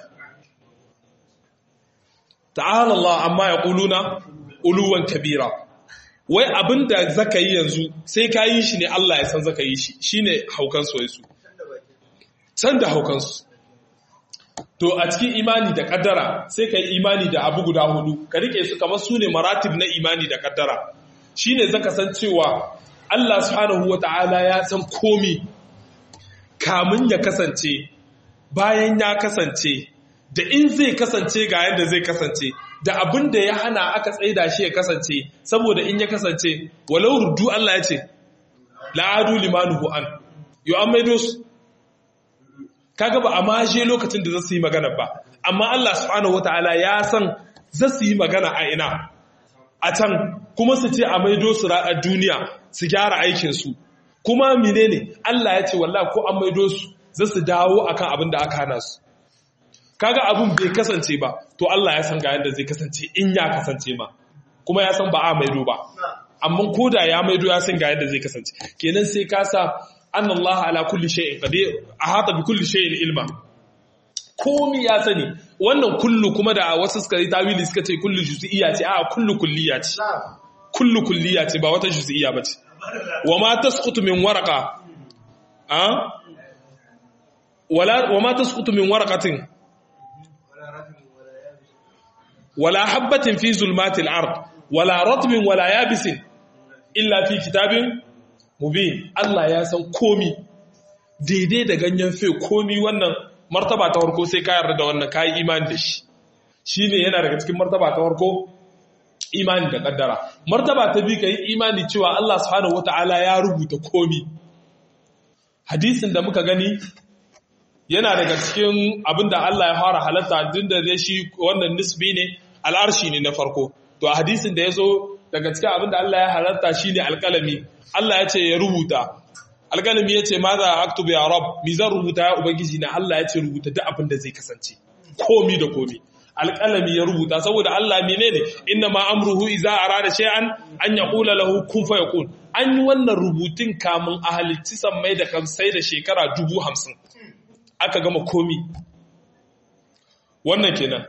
ta'ala Allah amma yaquluna uluwan kabira wai abin da zaka yi yanzu sai ka yi shi ne Allah ya san zaka yi shi shine haukan su can da haukan su to a cikin imani da kaddara sai ka yi imani da abu guda hudu ka rike su kamar su ne maratib na imani da kaddara shine zaka san cewa Allah subhanahu wata'ala ya san komi kamun ya kasance bayan ya kasance da in zai kasance ga yadda zai kasance da abin da ya hana aka tsaida shi ya kasance saboda in ya kasance walau ruddu Allah ya ce la'adu limanuhu an yo an maido su kaga ba a maje lokacin da zasu yi magana ba amma Allah subhanahu wataala ya san zasu yi magana a ina a can kuma su ce a maido su a duniya su gyara aikin su kuma menene Allah ya ce wallahi ko an maido su zasu dawo akan abin da aka hana su kaga abin bai kasance ba to Allah ya san ga yanda zai kasance in ya kasance ma kuma ya san ba a maido ba amma koda ya maido ya san ga yanda zai kasance kenan sai ka sa annallaha ala kulli shay'in qadir ahata bi kulli shay'in ilma komi ya sani wannan kullu kuma da wasu suka yi tawili suka ce kullu juz'iyya ce a kullu kulliyya ce kullu kulliyya ce ba wata juz'iyya bace wa ma tasqutu min waraqa wa ma tasqutu min waraqatin wala habatin fi zulmatil ard wala ratbin wala yabisin illa fi kitabin mubin Allah ya san komi daidai da ganyen fe komi wannan martaba ta farko sai ka yarda da wannan kai imani da shi shine yana daga cikin martaba ta farko imani da kaddara martaba ta biyu kai imani cewa Allah subhanahu wataala ya rubuta komi hadisin da muka gani yana daga cikin abinda Allah ya fara halatta dinda dai shi wannan nisbi ne al'arshi ne na farko to a hadisin da yazo daga cikin abinda Allah ya halatta shine alqalami Allah ya ce ya rubuta alƙalami ya ce ma za a aktubu ya rab mi zan rubuta ya ubangiji na Allah ya ce rubuta duk abin da zai kasance komi da komi alƙalami ya rubuta saboda Allah menene inna ma amruhu iza arada shay'an an yaqula lahu kun fayakun an yi wannan rubutun kamun a halicci sammai da kamsai da shekara 50,000 aka gama komi wannan kenan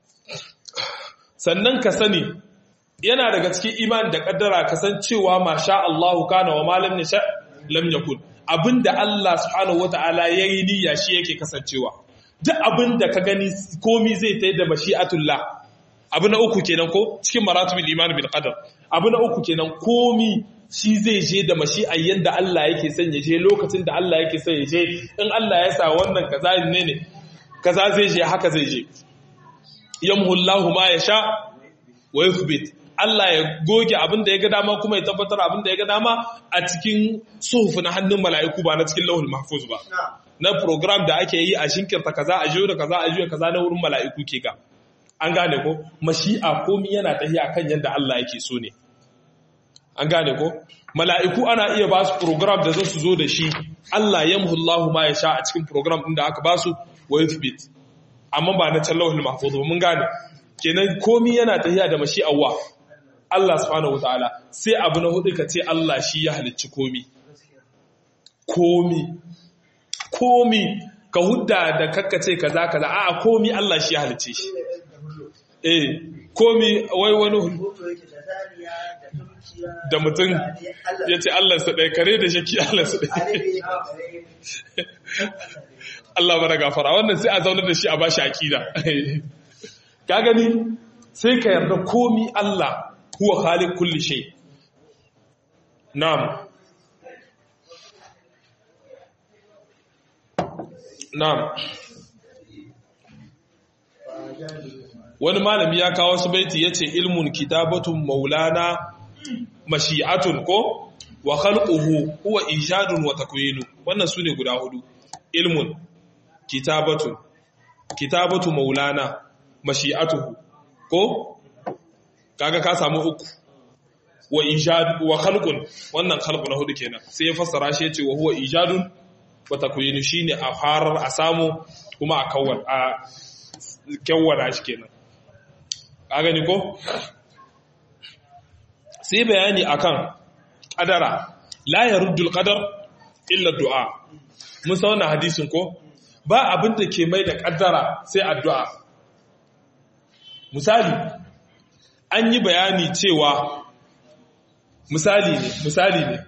sannan ka sani yana daga cikin imani da kaddara kasancewa masha Allahu kana wa malam nisha lam yakun abinda Allah subhanahu wataala yayi niyya shi yake kasancewa duk abinda ka gani komi zai tayi da mashi'atullah abu na uku kenan ko cikin maratibul iman bil qadar abu na uku kenan komi shi zai je da mashi'ar yanda Allah yake son ya je lokacin da Allah yake son ya je in Allah ya sa wannan kaza ne kaza zai je haka zai je yamhu Allahu ma yasha wa yuthbit Allah ya goge abin da ya ga dama kuma ya tabbatar abin da ya ga dama a cikin suhufu na hannun mala'iku ba na cikin lauhul mahfuz ba na program da ake yi a shinkirta kaza a jiyo da kaza a jiyo kaza na wurin mala'iku ke ga an gane ko mashi'a komi yana tafiya kan yadda Allah yake so ne an gane ko mala'iku ana iya ba su program da zai su zo da shi Allah yamhu Allahu ma yasha a cikin program din da aka ba su wa yuthbit amma ba na can lauhul mahfuz ba mun gane kenan komi yana tafiya da mashi'awa Allah subhanahu wataala sai abu na hudu ka ce Allah shi ya halicci komi ka hudda da kakkace kaza kaza a'a komi Allah shi ya halicce shi komi wai wani da mutum ya ce Allah sa ɗaya kare da shaki Allah sa ɗaya Allah bara gafara wannan sai a zaunar da shi a bashi aƙida ka gani sai ka yarda komi Allah huwa khaliq kulli shay na'am wani malami ya kawo su baiti yace ilmun kitabatun maulana mashi'atun ko wa khalquhu huwa ijadun wa takwinu wannan sune guda hudu ilmun kitabatu maulana mashi'atuhu ko kaga ka samu uku wa ijad wa khalqun wannan khalqu na hudu kenan sai ya fassara shi yace wa huwa ijadun wa takwinu shine a farar a samu kuma a kawwara shi kenan ka gani ko sai bayani akan qadara la yaruddul qadar illa du'a mun san wannan hadisin ko ba abin da ke mai da kaddara sai addu'a misali an yi bayani cewa misali ne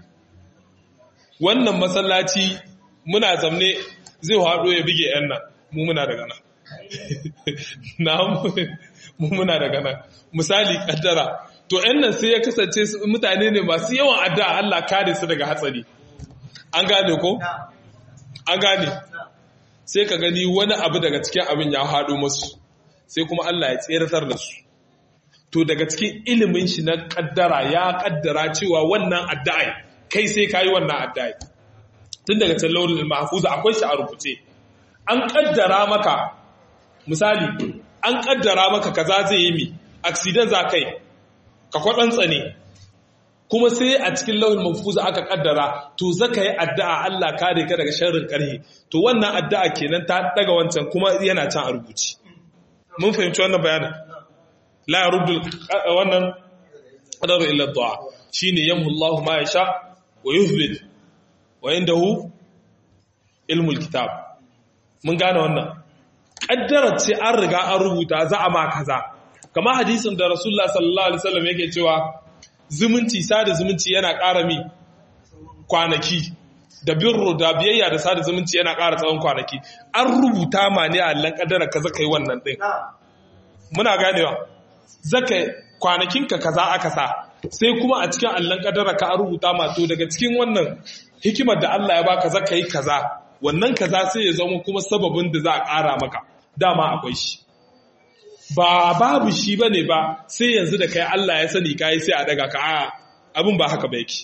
wannan masallaci muna zamne zai haɗo ya bige yan nan mu muna daga nan na muna daga nan misali kaddara to ɗan nan sai ya kasance mutane ne masu yawan addu'a Allah kare su daga hatsari an gane ko an gane sai ka gani wani abu daga cikin abin ya haɗo musu sai kuma Allah ya tseratar da su to daga cikin ilimin shi na kaddara ya kaddara cewa wannan addu'a kai sai kayi wannan addu'a tun daga can launin mahfuz akwai shi a rubuce an kaddara maka misali an kaddara maka kaza zai yi mi accident za kai ka kwatsantsa ne kuma sai a cikin launin mahfuz aka kaddara to zaka yi addu'a Allah kare ka daga sharrin karhi to wannan addu'a kenan ta daga wancan kuma yana can a rubuce mun fahimci wannan bayanin la yaruddu wannan qadaru illa du'a shine yamhu Allahu ma yasha wa yuthbit wa indahu ilmul kitab mun gane wannan kaddara ce an riga an rubuta za a ma kaza kamar hadisin da Rasulullah sallallahu alaihi wasallam yake cewa zumunci sada zumunci yana ƙara mi kwanaki da birru da biyayya da sada zumunci yana ƙara tsawon kwanaki an rubuta ma ne a Allah kaddara kaza kai wannan din muna ganewa zaka kwanakinka kaza aka sa sai kuma a cikin allon kadara ka rubuta ma to daga cikin wannan hikimar da Allah ya baka zaka yi kaza wannan kaza sai ya zama kuma sababin da za a ƙara maka dama akwai shi ba babu shi bane ba sai yanzu da kai Allah ya sani kai sai a daga ka abin ba haka ba yake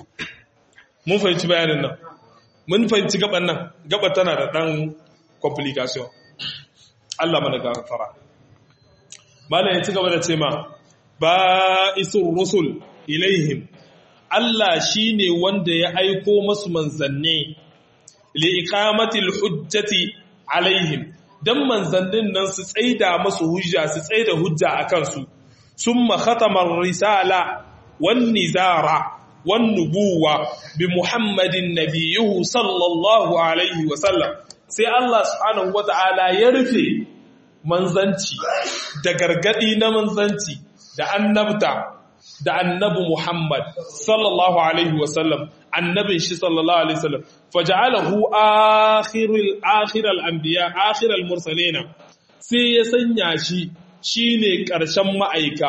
mun fahimci bayanin nan mun fahimci gaban nan gaba tana da dan complication Allah mana gafara malam ya ci gaba da ce ma ba'isul rusul ilaihim Allah shine wanda ya aiko masu manzanni li iqamatil hujjati alaihim dan manzannin nan su tsaida masu hujja su tsaida hujja akan su summa khatama ar-risala wan nizara wan nubuwa bi muhammadin nabiyuhu sallallahu alaihi wa sallam sai Allah subhanahu wataala ya rufe manzanci da gargadi na manzanci da annabta da annabi Muhammad sallallahu alaihi wasallam annabin shi sallallahu alaihi wasallam faja'alahu akhiral anbiya akhiral mursalina sai ya sanya shi shine karshen ma'aika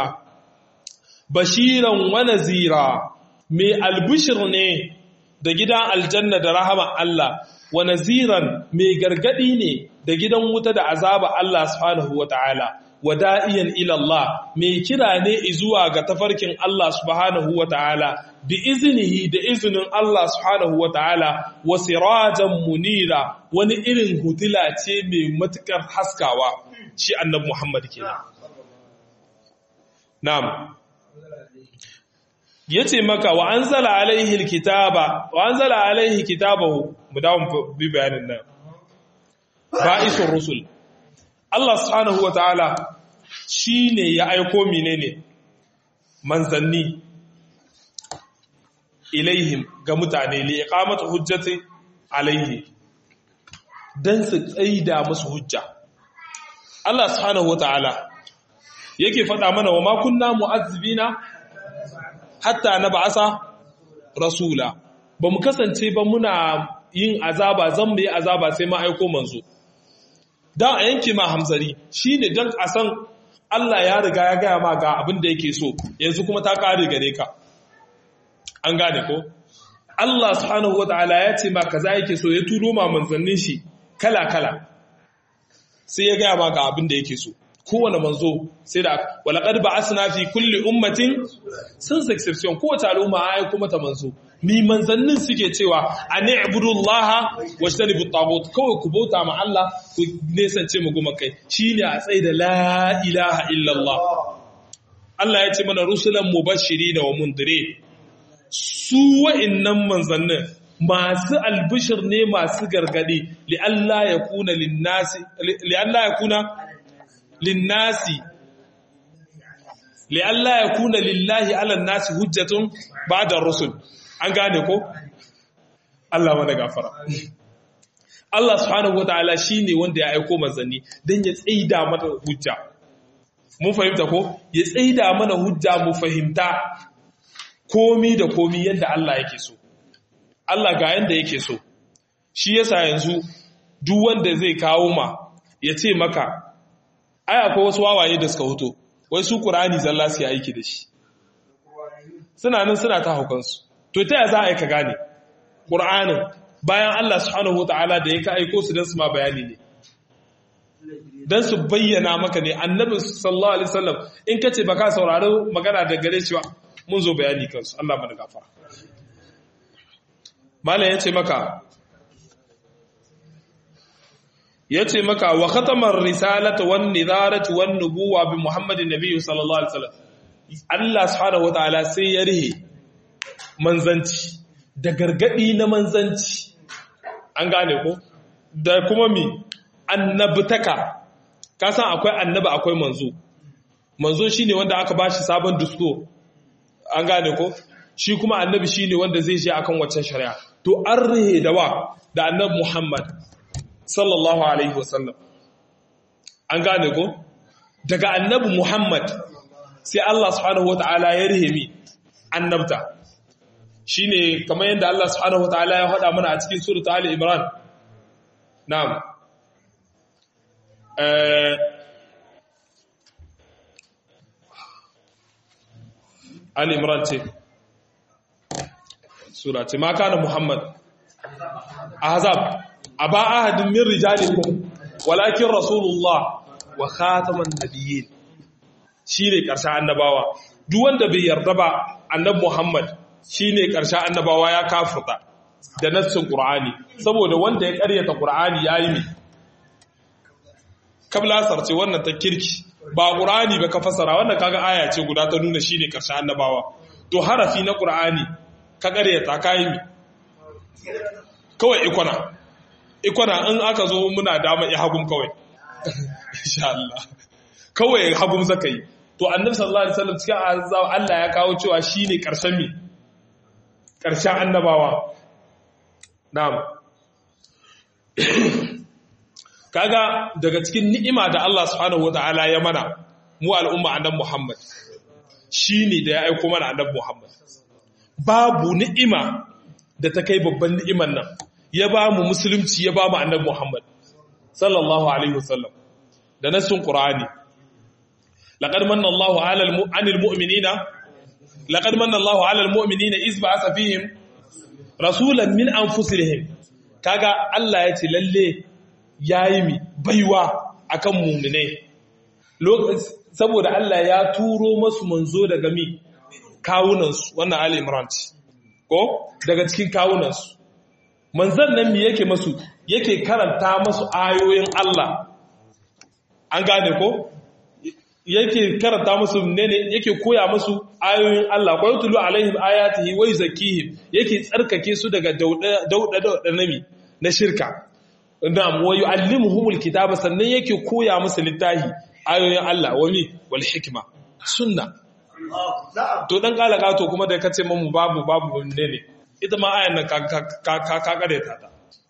bashiran wa nazira mai albishir ne da gidan aljanna da rahama Allah wa naziran mai gargadi ne da gidan wuta da azaba Allah subhanahu wataala wada'iyan ila Allah mai kira ne zuwa ga tafarkin Allah subhanahu wataala bi iznihi da izinin Allah subhanahu wataala wa sirajan munira wani irin hutila ce mai matukar haskawa shi annabi Muhammad kenan na'am yace maka wa anzala alaihi alkitaba wa anzala alaihi kitabahu mudawam bi bayanin nan ba'isur rusul Allah subhanahu wataala shine ya aiko menene manzanni ilaihim ga mutane li iqamatu hujjati alaihi dan su tsaida musu hujja Allah subhanahu wataala yake faɗa mana wa ma kunna mu'azzibina hatta nab'asa rasula ba mu kasance ba muna yin azaba zan mu yi azaba sai ma aiko manzo dan a yanke ma hamzari shine dan a san Allah ya riga ya gaya ma ga abin da yake so yanzu kuma ta kare gare ka an gane ko Allah subhanahu wataala ya ce ma kaza yake so ya turo ma manzannin shi kala kala sai ya gaya ma ga abin da yake so kowane manzo sai da walaqad ba'asna fi kulli ummatin sans exception kowace al'umma ai kuma ta manzo ni manzannin suke cewa ani ibudullaha wajtanibu at-taghut kawai ku bauta ma Allah ku nesance mu goma kai shine a tsaye da la ilaha illallah Allah ya ce mana rusulan mubashirin wa mundirin su wa'annan manzannin masu albishir ne masu gargadi li Allah yakuna linnasi li Allah yakuna linnasi li Allah yakuna lillahi ala nasi hujjatun ba'da rusul an gane ko Allah mana gafara Allah subhanahu wataala shine wanda ya aiko manzanni dan ya tsaida mata hujja mun fahimta ko ya tsaida mana hujja mu fahimta komi da komi yadda Allah yake so Allah ga yanda yake so shi yasa yanzu duk wanda zai kawo ma ya ce maka ai akwai wasu wawaye da suka hoto wai su Qur'ani zalla su yi aiki da shi suna nan suna ta haukansu to ta yaya za a yi ka gane Qur'anin bayan Allah subhanahu wataala da ya ka aiko su dan su ma bayani ne dan su bayyana maka ne annabi sallallahu alaihi wasallam in kace baka saurari magana da gare shi ba mun zo bayani kansu Allah mana gafara malam yace maka wa khatama ar-risalata wan nidharati wan nubuwa bi Muhammadin nabiy sallallahu alaihi wasallam Allah subhanahu wataala sai ya rihe manzanci da gargadi na manzanci an gane ko da kuma mi annabtaka ka san akwai annabi akwai manzo shine wanda aka bashi sabon dusko an gane ko shi kuma annabi shine wanda zai je akan waccan shari'a to an rihe da wa da annabi Muhammad sallallahu alaihi wasallam an gane ko daga annabi Muhammad sai Allah subhanahu wataala ya rihe mi annabta shine kamar yadda Allah subhanahu wataala ya faɗa mana a cikin surata Ali Imran na'am Ali Imran ce sura ce ma kana Muhammad ahzab aba ahadin min rijalikum walakin rasulullah wa khataman nabiyyin shine karshen annabawa duk wanda bai yarda ba annabi Muhammad shine karshen annabawa ya kafirta da nassin Qur'ani saboda wanda ya karyata Qur'ani yayi mi kablasar ce wannan ta kirki ba Qur'ani ba ka fasara wannan kaga aya ce guda ta nuna shine karshen annabawa to harafi na Qur'ani ka karyata kai mi kawai ikona in aka zo muna dama hagum kawai insha Allah kawai hagum zakai to annabi sallallahu alaihi wasallam cikin azza Allah ya kawo cewa shine karshen mi karshen annabawa na'am kaga daga cikin ni'ima da Allah subhanahu wataala ya mana mu al'umma annabi Muhammad shine da ya aika mana annabi Muhammad babu ni'ima da ta kai babban ni'iman nan ya ba mu musulunci ya ba mu annabi Muhammad sallallahu alaihi wasallam da nasin Qur'ani laqad manna Allahu 'alal mu'minina laqad manna Allahu 'alal mu'minina iz ba'atha fihim rasulan min anfusihim kaga Allah ya ce lalle yayi mi baiwa akan mu'mine saboda Allah ya turo masu manzo daga mi kawunansu wannan Ali Imran ko daga cikin kawunansu manzan nan mi yake masu yake karanta masu ayoyin Allah an gane ko yake karanta musu ne yake koya musu ayoyin Allah ko yutulu alaihim ayatihi wa yuzakkihim yake tsarkake su daga dauda nami na shirka na'am wa yuallimuhumul kitaba sannan yake koya musu littafi ayoyin Allah wani wal hikma sunna to dan kalaka to kuma da kace mu babu ne ita ma ayan nan ka kare ta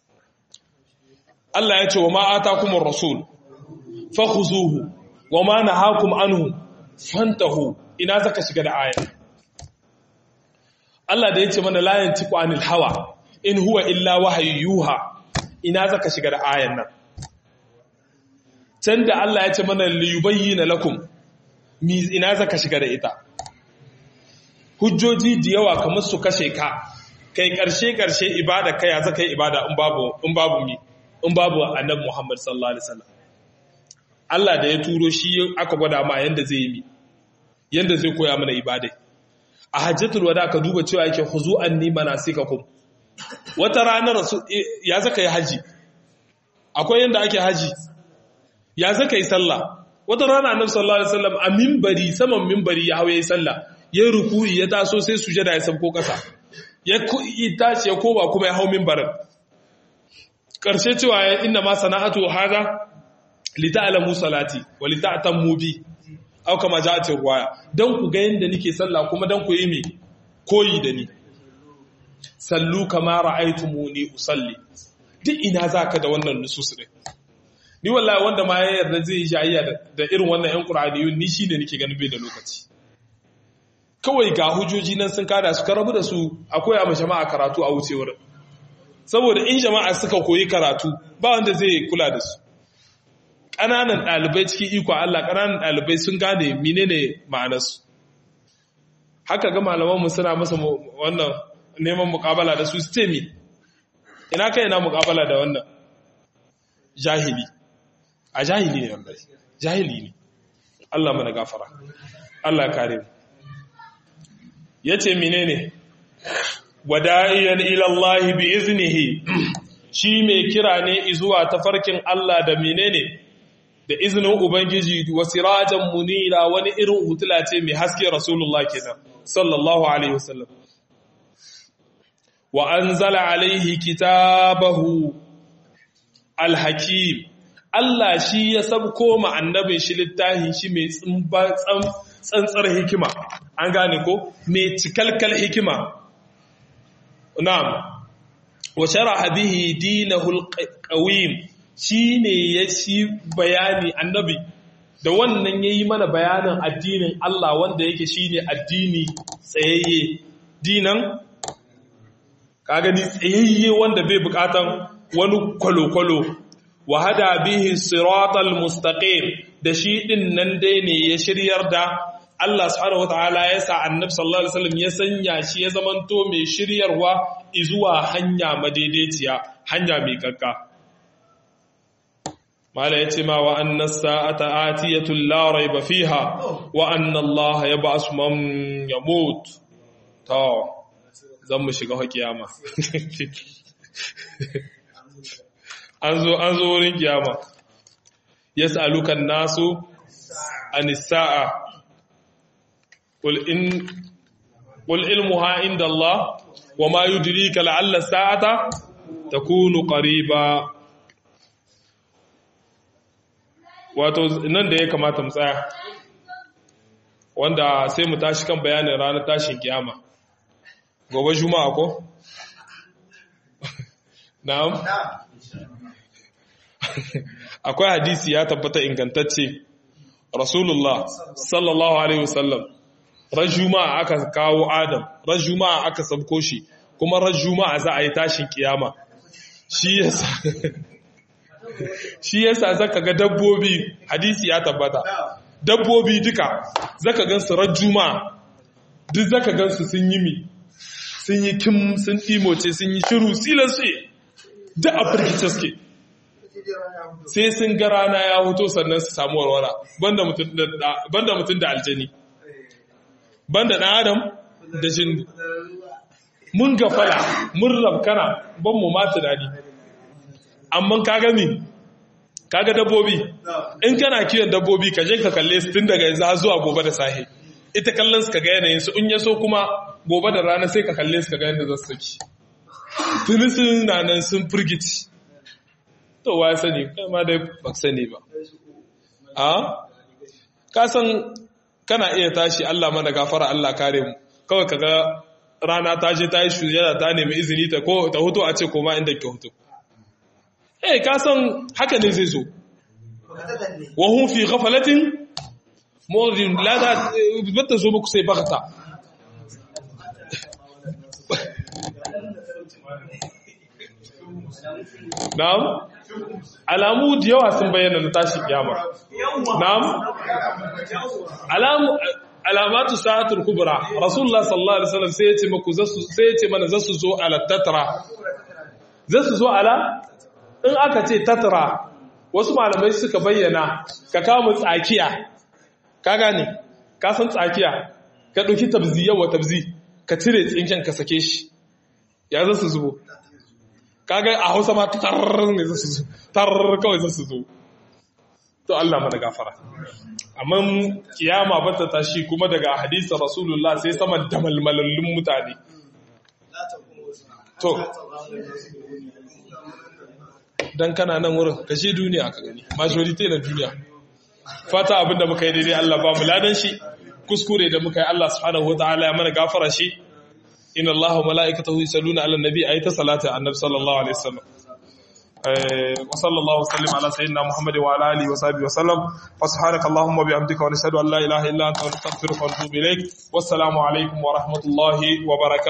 Allah ya ce wa ma atakumur rasul fakhuzuhu wa ma nahakum anhu fantahu ina zaka shiga da aya Allah da yace mana la yantiqu anil hawa in huwa illa wahyu yuha ina zaka shiga da ayan nan can da Allah yace mana li yubayyana lakum ina zaka shiga da ita hujjoji da yawa kamar su kashe ka kai karshe ibada kai ya zaka yi ibada in babu annabi Muhammad sallallahu alaihi wasallam Allah da ya turo shi aka gwada ma yanda zai yi yanda zai koya mana ibada a hajjatul wada ka duba cewa yake khuzu'an ni manasikakum wata ranar ya zaka yi haji akwai yanda ake haji ya zaka yi sallah wata rana annabi sallallahu alaihi wasallam a minbari saman minbari ya hawo yayi sallah yayin ruku'i ya taso sai sujada ya sabko kasa ya tashi ya koma kuma ya hau minbarin karshe cewa inna ma sana'atu hadha lita'lamu salati wa lita'tammu bi aw kama ja'at riwaya dan ku ga yanda nake sallah kuma dan ku yi me koyi da ni sallu kama ra'aytumuni usalli duk ina zaka da wannan nusus din ni wallahi wanda ma ya yarda zai yi jayayya da irin wannan ƴan qur'aniyun ni shine nake ganin bai da lokaci kawai ga hujjoji nan sun kada su karabu da su akwai a jama'a karatu a wucewar saboda in jama'a suka koyi karatu ba wanda zai kula da su ƙananan ɗalibai cikin iko Allah ƙananan ɗalibai sun gane menene ma'anarsu haka ga malamanmu suna masa wannan neman muƙabala da su ce mi ina kai ina muƙabala da wannan jahili a jahili ne wanda jahili ne Allah mana gafara Allah kare mu yace menene wada'iyan ila Allah bi iznihi shi mai kira ne zuwa tafarkin Allah da menene da izinin ubangiji wa sirajan munira wani irin hutula ce mai haske rasulullah kenan sallallahu alaihi wasallam wa anzala alaihi kitabahu alhakim Allah shi ya sabko ma annabin shi littafin shi mai tsantsar hikima an gane ko mai cikalkal hikima na'am wa sharaha bihi dinahu alqawim shine yashi bayani annabi da wannan yayi mana bayanin addinin Allah wanda yake shine addini tsayayye dinan kaga ni tsayayye wanda bai bukatan wani kwalo-kwalo wa hada bihi siratal mustaqim da shi din nan dai ne ya shiryar da Allah subhanahu wataala ya sa annabi sallallahu alaihi wasallam ya sanya shi ya zamanto mai shiryarwa zuwa hanya madaidaiciya hanya mai kakka mala yace ma wa anna sa'ata atiyatun la rayba fiha wa anna Allah yab'asu man yamut to zan mu shiga kiyama an zo wurin kiyama yas'aluka an-nasu anis sa'a qul ilmuha inda Allah wa ma yudrika la'alla as-sa'ata takunu qariba wato nan da ya kamata mu tsaya wanda sai mu tashi kan bayanin ranar tashin kiyama gobe juma'a ko na'am akwai hadisi ya tabbata ingantacce rasulullah sallallahu alaihi wasallam ran juma'a aka kawo adam ran juma'a aka sabko shi kuma ran juma'a za a yi tashin kiyama shi yasa zaka ga dabbobi hadisi ya tabbata dabbobi duka zaka gansu ran juma'a duk zaka gansu sun yi sun yi kim sun timoce sun yi shiru silansu da a firgice suke sai sun ga rana ya huto sannan su samu warwara banda mutum da aljani banda ɗan adam da jin mun gafala mun rabkana ban mu mata dadi amma kaga mi kaga dabbobi in kana kiyon dabbobi ka je ka kalle su tun daga yanzu har zuwa gobe da sahe ita kallon su kaga yanayin su in yaso kuma gobe da rana sai ka kalle su kaga yanda za su saki tuni sun nan sun firgici to wa sani kai ma dai ba sani ba ka san kana iya tashi Allah mana gafara Allah kare mu kawai kaga rana ta je ta yi shujada ta nemi izini ta ko ta hoto a ce koma inda ke hoto ka san haka ne zai zo wa hum fi ghaflatin mu'ridun la da bata zo muku sai bagata na'am alamu da yawa sun bayyana na tashi kiyama na'am alamatu sa'atul kubra rasulullah sallallahu alaihi wasallam sai ya ce muku sai ya ce mana zasu zo ala tatra zasu zo ala in aka ce tatra wasu malamai suka bayyana ka kawo tsakiya ka gane ka san tsakiya ka dauki tabzi yawa tabzi ka cire tsinken ka sake shi ya zasu zubo kaga a Hausa ma tar ne zasu zo tar kawai zasu zo to Allah mana gafara amma kiyama bata tashi kuma daga hadisin rasulullah sai sama da malmalallun mutane to dan kana nan wurin kashe duniya ka gani majority na duniya fata abinda muka yi daidai Allah ba mu ladan shi kuskure da muka yi Allah subhanahu wataala ya mana gafara shi inna Allaha wa mala'ikatahu yusalluna 'alan nabi ayata salatu annabi sallallahu alaihi wasallam wa sallallahu wasallim ala sayyidina muhammadin wa ala alihi wa sahbihi wa sallam wa subhanaka allahumma bihamdika wa nashhadu an la ilaha illa anta nastaghfiruka wa natubu ilaik wassalamu alaikum wa rahmatullahi wa barakatuh